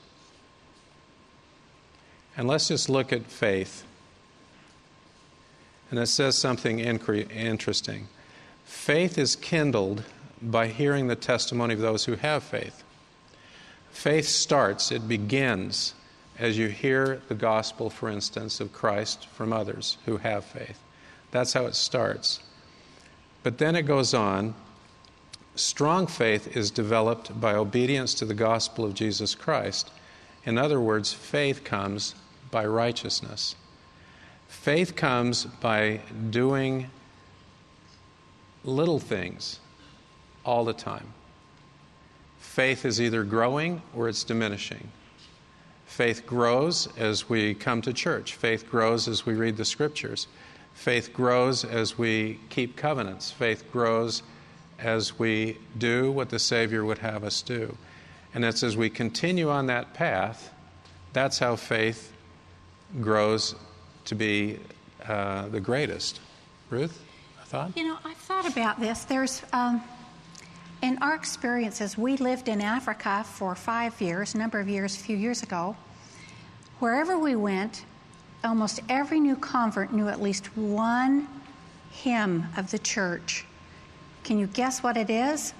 Speaker 3: And let's just look at faith. And it says something interesting. Faith is kindled by hearing the testimony of those who have faith. Faith starts, it begins, as you hear the gospel, for instance, of Christ from others who have faith. That's how it starts. But then it goes on. Strong faith is developed by obedience to the gospel of Jesus Christ. In other words, faith comes by righteousness. Faith comes by doing little things all the time. Faith is either growing or it's diminishing. Faith grows as we come to church. Faith grows as we read the Scriptures. Faith grows as we keep covenants. Faith grows as we do what the Savior would have us do. And it's as we continue on that path, that's how faith grows to be the greatest. Ruth, a thought?
Speaker 5: You know, I've thought about this. There's, in our experiences, we lived in Africa for 5 years, a number of years, a few years ago. Wherever we went, almost every new convert knew at least one hymn of the church. Can you guess what it is?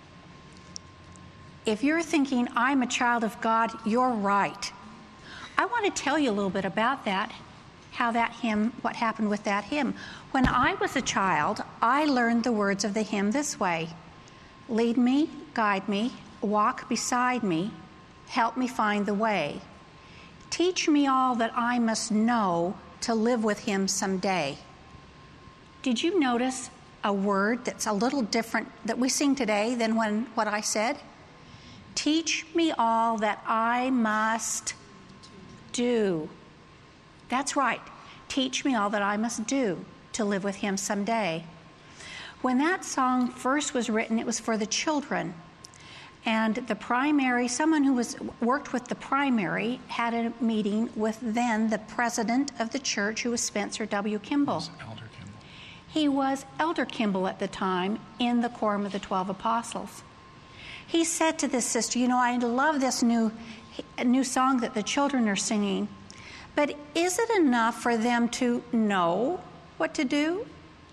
Speaker 5: If you're thinking, I'm a child of God, you're right. I want to tell you a little bit about that, how that hymn, what happened with that hymn. When I was a child, I learned the words of the hymn this way. Lead me, guide me, walk beside me, help me find the way. Teach me all that I must know to live with him someday. Did you notice a word that's a little different that we sing today than what I said? Teach me all that I must do. That's right. Teach me all that I must do to live with him someday. When that song first was written, it was for the children. And the primary, someone who worked with the primary had a meeting with then the president of the church, who was Spencer W. Kimball.
Speaker 3: Elder Kimball.
Speaker 5: He was Elder Kimball at the time in the Quorum of the 12 Apostles. He said to this sister, you know, I love this new song that the children are singing, but is it enough for them to know what to do?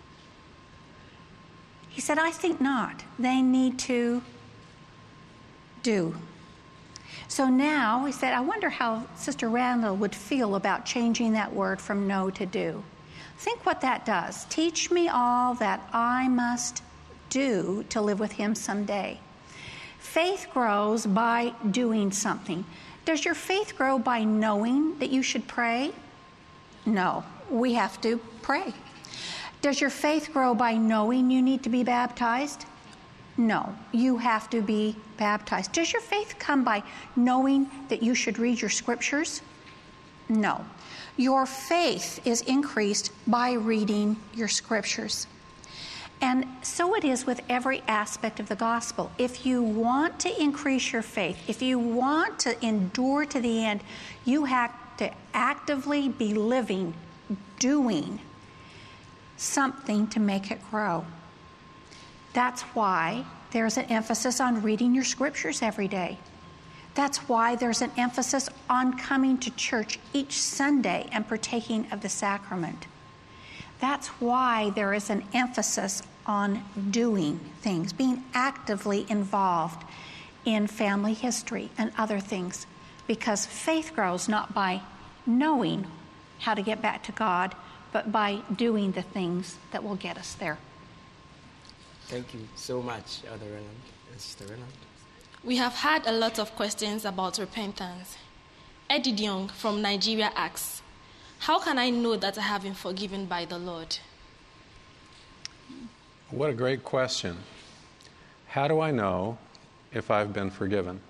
Speaker 5: He said, I think not. They need to do. So now, he said, I wonder how Sister Randall would feel about changing that word from know to do. Think what that does. Teach me all that I must do to live with him someday. Faith grows by doing something. Does your faith grow by knowing that you should pray? No, we have to pray. Does your faith grow by knowing you need to be baptized? No, you have to be baptized. Does your faith come by knowing that you should read your scriptures? No. Your faith is increased by reading your scriptures. And so it is with every aspect of the gospel. If you want to increase your faith, if you want to endure to the end, you have to actively be living, doing something to make it grow. That's why there's an emphasis on reading your scriptures every day. That's why there's an emphasis on coming to church each Sunday and partaking of the sacrament. That's why there is an emphasis on doing things, being actively involved in family history and other things, because faith grows not by knowing how to get back to God, but by doing the things that will get us there.
Speaker 2: Thank you so much, Elder Renald. Sister Renald.
Speaker 1: We have had a lot of questions about repentance. Eddie Diong from Nigeria asks, how can I know that I have been forgiven by the Lord?
Speaker 3: What a great question. How do I know if I've been forgiven?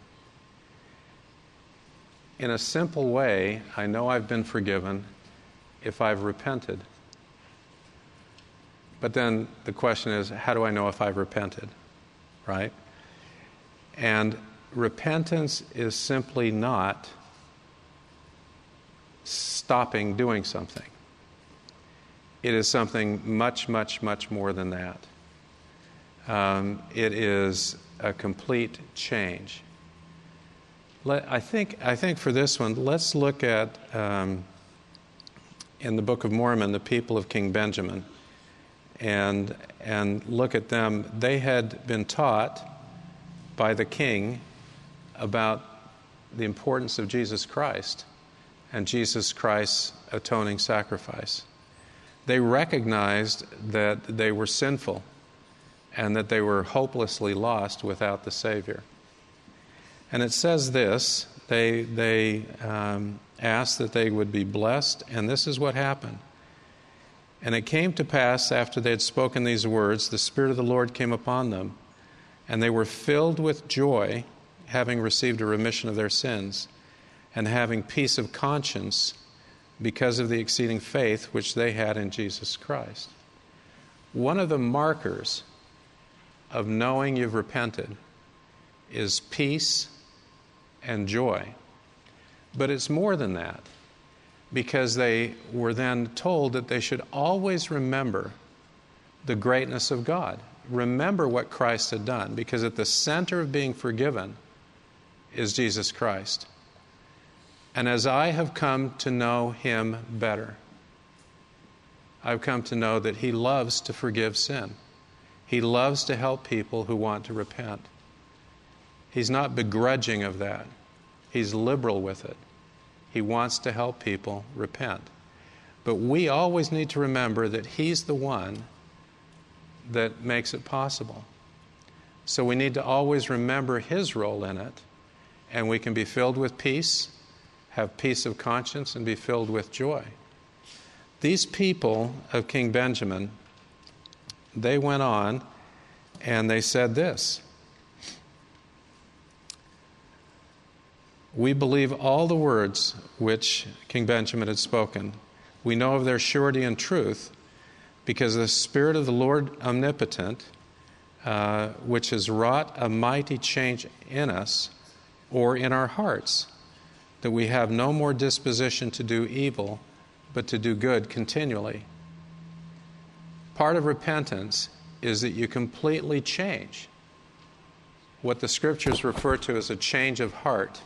Speaker 3: In a simple way, I know I've been forgiven if I've repented. But then the question is, how do I know if I've repented? Right? And repentance is simply not stopping doing something. It is something much, much, much more than that. It is a complete change. I think for this one, let's look at, in the Book of Mormon, the people of King Benjamin, and look at them. They had been taught by the king about the importance of Jesus Christ and Jesus Christ's atoning sacrifice. They recognized that they were sinful and that they were hopelessly lost without the Savior. And it says this, they asked that they would be blessed, and this is what happened. And it came to pass, after they had spoken these words, the Spirit of the Lord came upon them, and they were filled with joy, having received a remission of their sins, and having peace of conscience because of the exceeding faith which they had in Jesus Christ. One of the markers of knowing you've repented is peace and joy. But it's more than that, because they were then told that they should always remember the greatness of God. Remember what Christ had done, because at the center of being forgiven is Jesus Christ. And as I have come to know Him better, I've come to know that He loves to forgive sin. He loves to help people who want to repent. He's not begrudging of that. He's liberal with it. He wants to help people repent. But we always need to remember that He's the one that makes it possible. So we need to always remember His role in it, and we can be filled with peace, have peace of conscience, and be filled with joy. These people of King Benjamin, they went on and they said this: we believe all the words which King Benjamin had spoken. We know of their surety and truth, because the Spirit of the Lord omnipotent, which has wrought a mighty change in us, or in our hearts, that we have no more disposition to do evil, but to do good continually. Part of repentance is that you completely change. What the Scriptures refer to as a change of heart.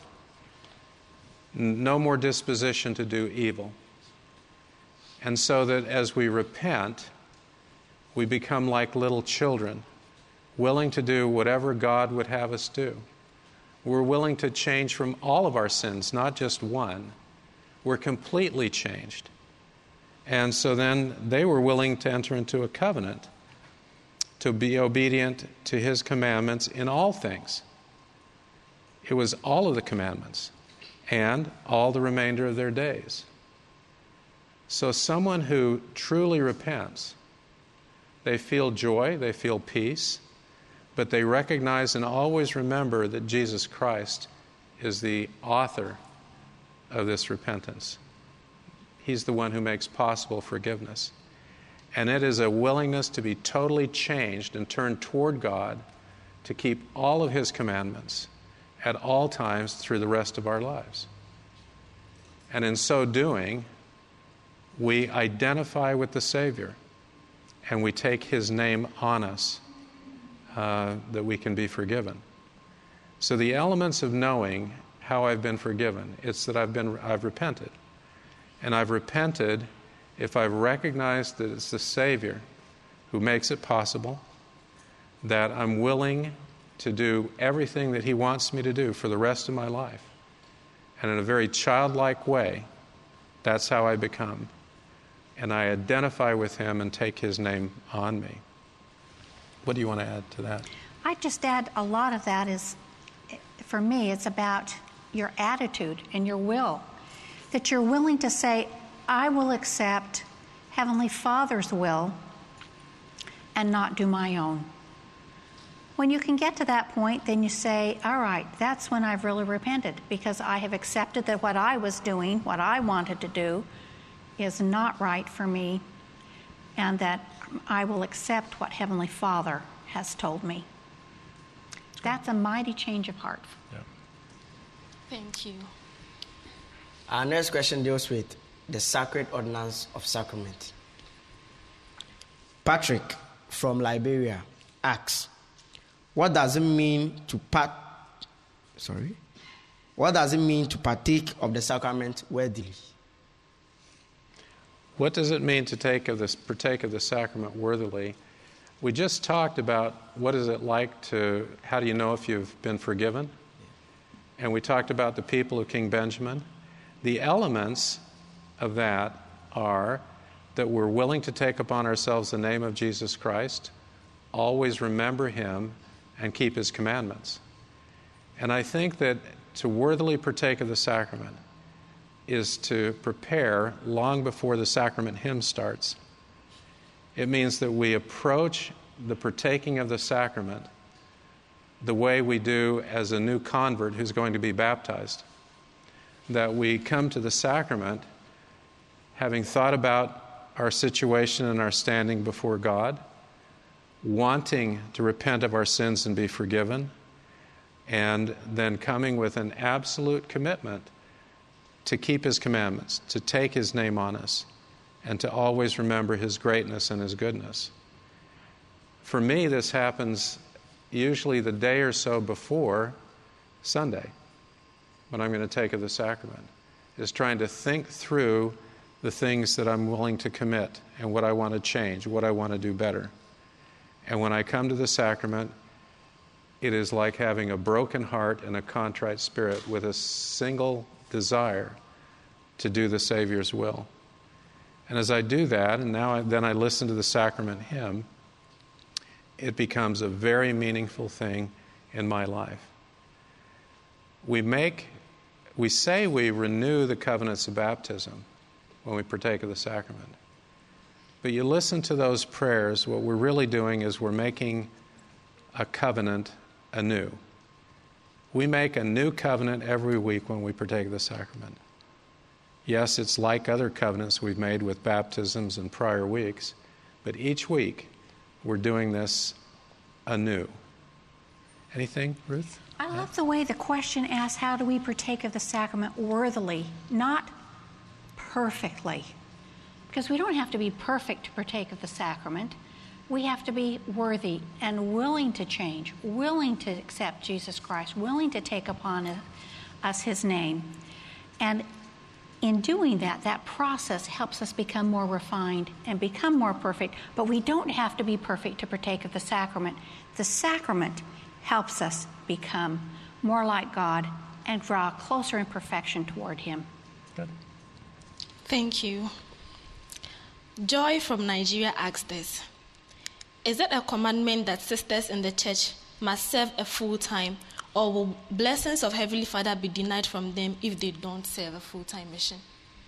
Speaker 3: No more disposition to do evil. And so that as we repent, we become like little children, willing to do whatever God would have us do. We're willing to change from all of our sins, not just one. We're completely changed. And so then they were willing to enter into a covenant to be obedient to His commandments in all things. It was all of the commandments and all the remainder of their days. So someone who truly repents, they feel joy, they feel peace, but they recognize and always remember that Jesus Christ is the author of this repentance. He's the one who makes possible forgiveness. And it is a willingness to be totally changed and turned toward God to keep all of His commandments at all times through the rest of our lives. And in so doing, we identify with the Savior and we take His name on us, that we can be forgiven. So the elements of knowing how I've been forgiven, it's that I've repented. And I've repented if I've recognized that it's the Savior who makes it possible, that I'm willing to do everything that He wants me to do for the rest of my life. And in a very childlike way, that's how I become. And I identify with Him and take His name on me. What do you want to add to that?
Speaker 5: I just add a lot of that is, for me, it's about your attitude and your will. That you're willing to say, I will accept Heavenly Father's will and not do my own. When you can get to that point, then you say, all right, that's when I've really repented, because I have accepted that what I was doing, what I wanted to do, is not right for me, and that I will accept what Heavenly Father has told me. That's a mighty change of heart.
Speaker 3: Yeah.
Speaker 1: Thank you.
Speaker 2: Our next question deals with the sacred ordinance of sacrament. Patrick from Liberia asks, what does it mean to partake of the sacrament worthily?
Speaker 3: What does it mean to partake of the sacrament worthily? We just talked about what is it like how do you know if you've been forgiven? And we talked about the people of King Benjamin. The elements of that are that we're willing to take upon ourselves the name of Jesus Christ, always remember Him, and keep His commandments. And I think that to worthily partake of the sacrament is to prepare long before the sacrament hymn starts. It means that we approach the partaking of the sacrament the way we do as a new convert who's going to be baptized. That we come to the sacrament having thought about our situation and our standing before God, wanting to repent of our sins and be forgiven, and then coming with an absolute commitment to keep His commandments, to take His name on us, and to always remember His greatness and His goodness. For me, this happens usually the day or so before Sunday, when I'm going to take of the sacrament, is trying to think through the things that I'm willing to commit and what I want to change, what I want to do better. And when I come to the sacrament, it is like having a broken heart and a contrite spirit with a single desire to do the Savior's will. And as I do that, and then I listen to the sacrament hymn, it becomes a very meaningful thing in my life. We say we renew the covenants of baptism when we partake of the sacrament. But you listen to those prayers, what we're really doing is we're making a covenant anew. We make a new covenant every week when we partake of the sacrament. Yes, it's like other covenants we've made with baptisms in prior weeks, but each week we're doing this anew. Anything, Ruth?
Speaker 5: I love the way the question asks, how do we partake of the sacrament worthily, not perfectly? Because we don't have to be perfect to partake of the sacrament. We have to be worthy and willing to change, willing to accept Jesus Christ, willing to take upon us His name. And in doing that, that process helps us become more refined and become more perfect. But we don't have to be perfect to partake of the sacrament. The sacrament helps us become more like God and draw closer in perfection toward Him.
Speaker 3: Good.
Speaker 1: Thank you. Joy from Nigeria asks this. Is it a commandment that sisters in the church must serve a full-time, or will blessings of Heavenly Father be denied from them if they don't serve a full-time mission?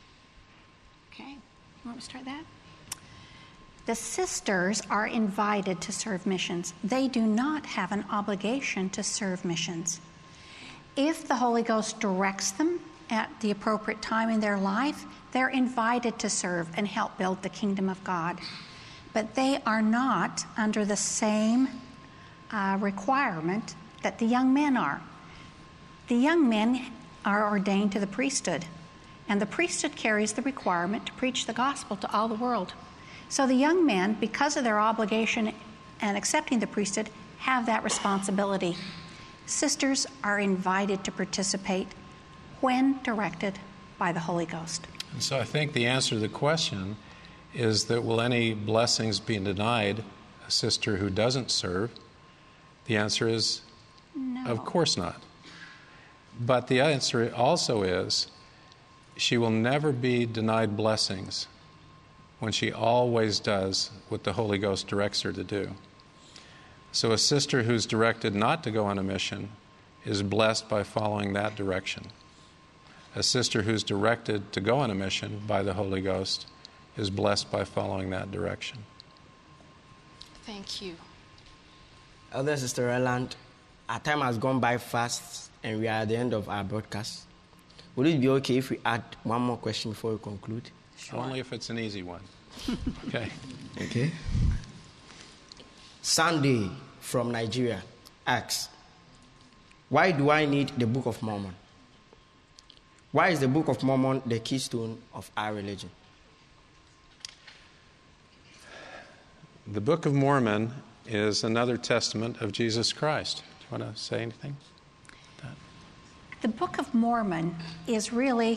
Speaker 5: Okay, you want me to start that? The sisters are invited to serve missions. They do not have an obligation to serve missions. If the Holy Ghost directs them at the appropriate time in their life, they're invited to serve and help build the kingdom of God. But they are not under the same requirement that the young men are. The young men are ordained to the priesthood, and the priesthood carries the requirement to preach the gospel to all the world. So the young men, because of their obligation and accepting the priesthood, have that responsibility. Sisters are invited to participate when directed by the Holy Ghost.
Speaker 3: And so I think the answer to the question is that will any blessings be denied a sister who doesn't serve? The answer is
Speaker 5: No.
Speaker 3: Of course not. But the answer also is she will never be denied blessings when she always does what the Holy Ghost directs her to do. So a sister who's directed not to go on a mission is blessed by following that direction. A sister who's directed to go on a mission by the Holy Ghost is blessed by following that direction.
Speaker 1: Thank you.
Speaker 2: Elder Sister Renland, our time has gone by fast and we are at the end of our broadcast. Would it be okay if we add one more question before we conclude?
Speaker 3: Sure. Only if it's an easy one. Okay.
Speaker 2: Okay. Sunday from Nigeria asks, why do I need the Book of Mormon? Why is the Book of Mormon the keystone of our religion?
Speaker 3: The Book of Mormon is another testament of Jesus Christ. Do you want to say anything?
Speaker 5: The Book of Mormon is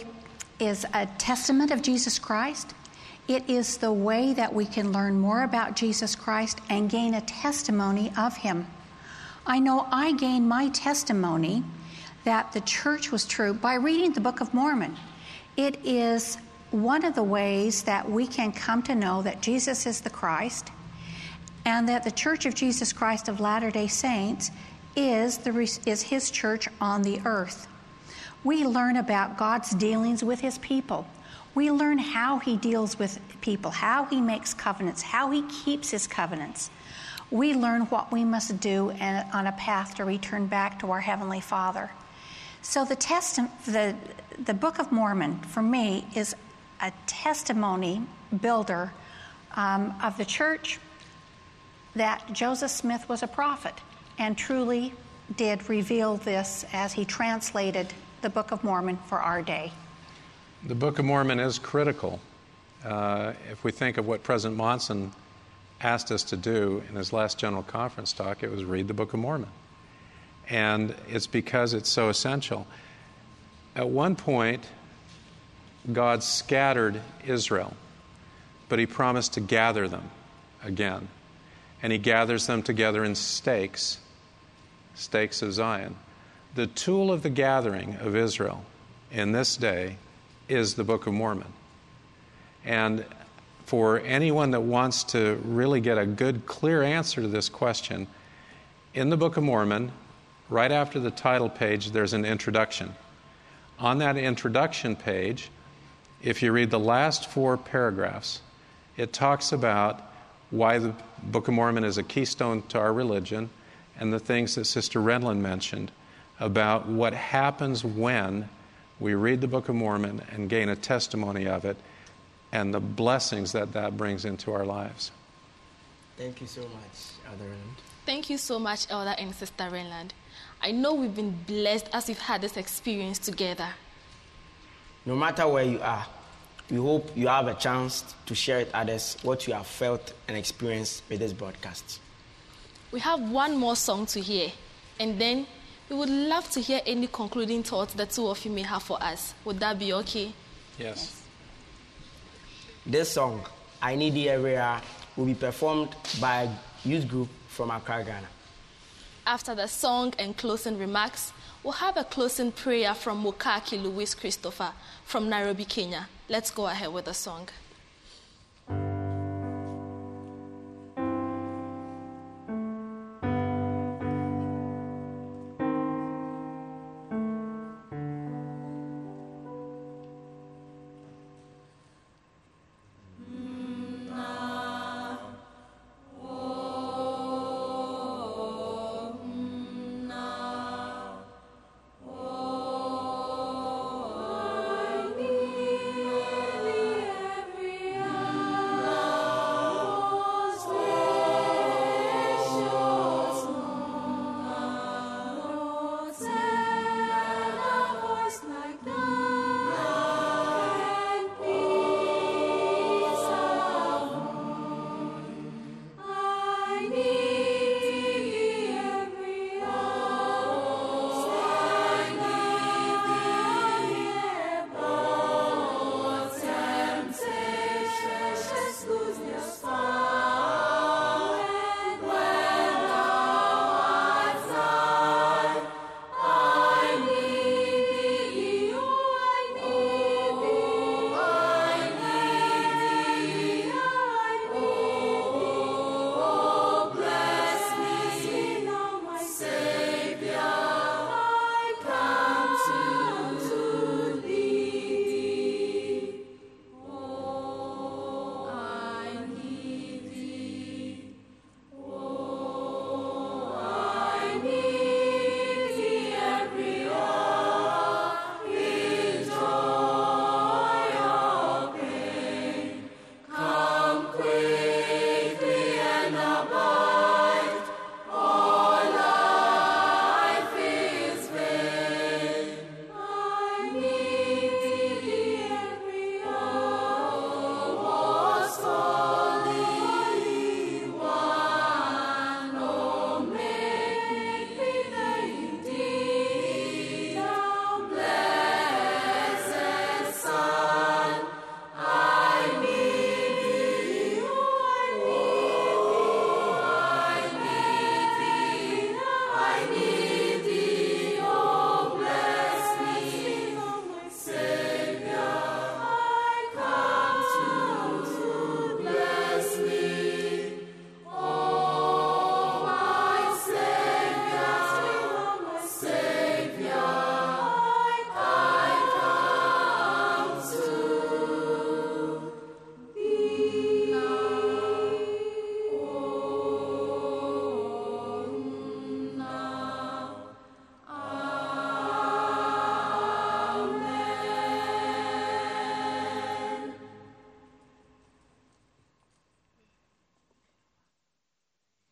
Speaker 5: a testament of Jesus Christ. It is the way that we can learn more about Jesus Christ and gain a testimony of him. I know I gained my testimony that the church was true by reading the Book of Mormon. It is one of the ways that we can come to know that Jesus is the Christ and that the Church of Jesus Christ of Latter-day Saints is his church on the earth. We learn about God's dealings with his people. We learn how he deals with people, how he makes covenants, how he keeps his covenants. We learn what we must do on a path to return back to our Heavenly Father. So the Book of Mormon, for me, is a testimony builder of the church that Joseph Smith was a prophet and truly did reveal this as he translated the Book of Mormon for our day.
Speaker 3: The Book of Mormon is critical. If we think of what President Monson asked us to do in his last General Conference talk, it was read the Book of Mormon. And it's because it's so essential. At one point, God scattered Israel, but he promised to gather them again. And he gathers them together in stakes of Zion. The tool of the gathering of Israel in this day is the Book of Mormon. And for anyone that wants to really get a good, clear answer to this question, in the Book of Mormon, right after the title page, there's an introduction. On that introduction page, if you read the last 4 paragraphs, it talks about why the Book of Mormon is a keystone to our religion and the things that Sister Renlund mentioned about what happens when we read the Book of Mormon and gain a testimony of it and the blessings that that brings into our lives.
Speaker 2: Thank you so much, Elder Renland.
Speaker 1: Thank you so much, Elder and Sister Renland. I know we've been blessed as we've had this experience together.
Speaker 2: No matter where you are, we hope you have a chance to share with others what you have felt and experienced with this broadcast.
Speaker 1: We have one more song to hear, and then we would love to hear any concluding thoughts the two of you may have for us. Would that be okay?
Speaker 3: Yes.
Speaker 2: This song, I Need the Area, will be performed by a youth group from Accra, Ghana.
Speaker 1: After the song and closing remarks, we'll have a closing prayer from Mukaki Louis Christopher from Nairobi, Kenya. Let's go ahead with the song.
Speaker 9: Every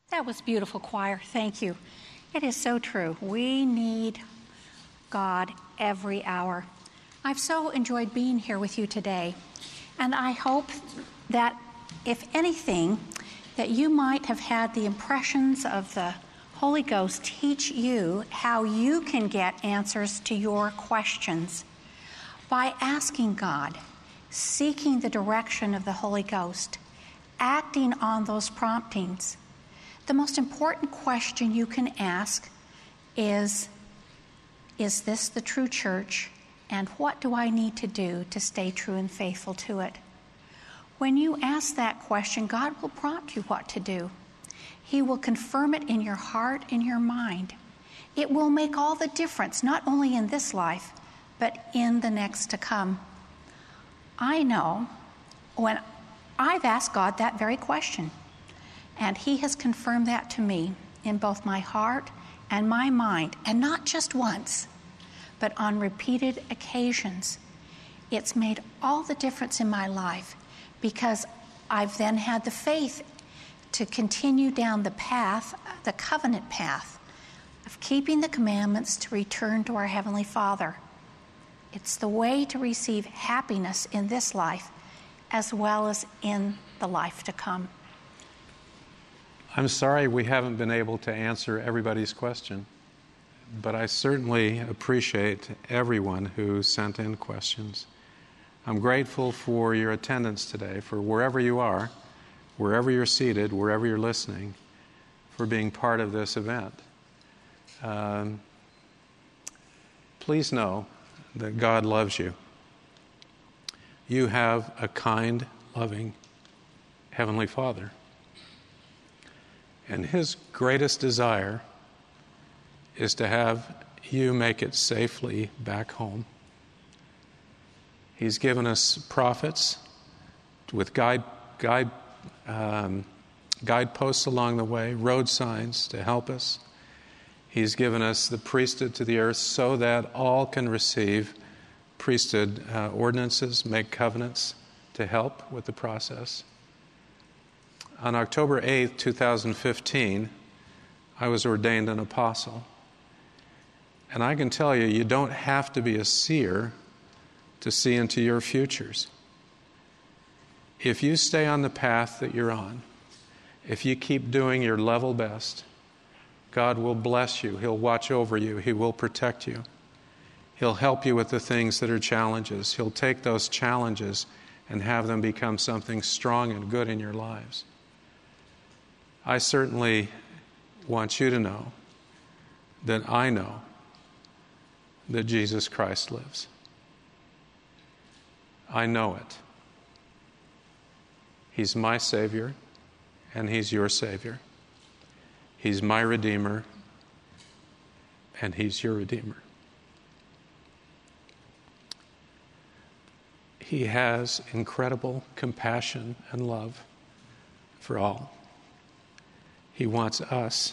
Speaker 5: That was beautiful, choir. Thank you. It is so true. We need God every hour. I've so enjoyed being here with you today, and I hope that, if anything, that you might have had the impressions of the Holy Ghost teach you how you can get answers to your questions by asking God, seeking the direction of the Holy Ghost, acting on those promptings. The most important question you can ask is this the true church, and what do I need to do to stay true and faithful to it? When you ask that question, God will prompt you what to do. He will confirm it in your heart, in your mind. It will make all the difference, not only in this life, but in the next to come. I know when I've asked God that very question, and He has confirmed that to me in both my heart and my mind, and not just once, but on repeated occasions. It's made all the difference in my life, because I've then had the faith to continue down the path, the covenant path, of keeping the commandments to return to our Heavenly Father. It's the way to receive happiness in this life as well as in the life to come.
Speaker 3: I'm sorry we haven't been able to answer everybody's question, but I certainly appreciate everyone who sent in questions. I'm grateful for your attendance today, for wherever you are, wherever you're seated, wherever you're listening, for being part of this event. Please know that God loves you. You have a kind, loving Heavenly Father. And His greatest desire is to have you make it safely back home. He's given us prophets with guideposts along the way, road signs to help us. He's given us the priesthood to the earth so that all can receive priesthood ordinances, make covenants to help with the process. On October 8th, 2015, I was ordained an apostle. And I can tell you, you don't have to be a seer to see into your futures. If you stay on the path that you're on, if you keep doing your level best, God will bless you. He'll watch over you. He will protect you. He'll help you with the things that are challenges. He'll take those challenges and have them become something strong and good in your lives. I certainly want you to know that I know that Jesus Christ lives. I know it. He's my Savior, and He's your Savior. He's my Redeemer, and He's your Redeemer. He has incredible compassion and love for all. He wants us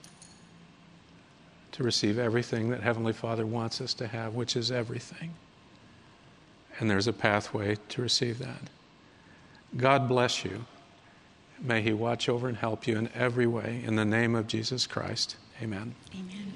Speaker 3: to receive everything that Heavenly Father wants us to have, which is everything. And there's a pathway to receive that. God bless you. May He watch over and help you in every way. In the name of Jesus Christ. Amen.
Speaker 5: Amen.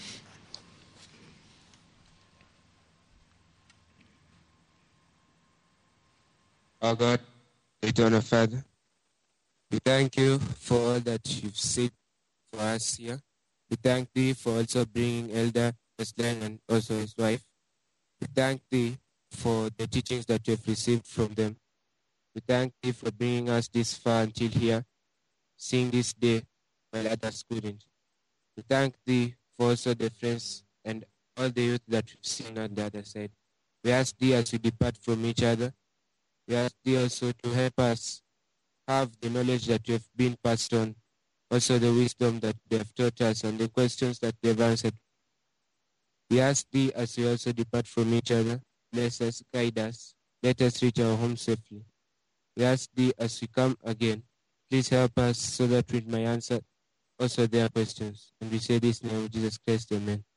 Speaker 9: Our God, eternal Father, we thank you for all that you've said for us here. We thank Thee for also bringing Elder Westland and also his wife. We thank Thee for the teachings that you have received from them. We thank Thee for bringing us this far until here, seeing this day while others couldn't. We thank Thee for also the friends and all the youth that we've seen on the other side. We ask Thee as we depart from each other, we ask Thee also to help us have the knowledge that you have been passed on, also the wisdom that they have taught us and the questions that they have answered. We ask Thee as we also depart from each other, bless us, guide us, let us reach our home safely. We ask Thee as we come again, please help us so that we may answer also their questions. And we say this in the name of Jesus Christ, amen.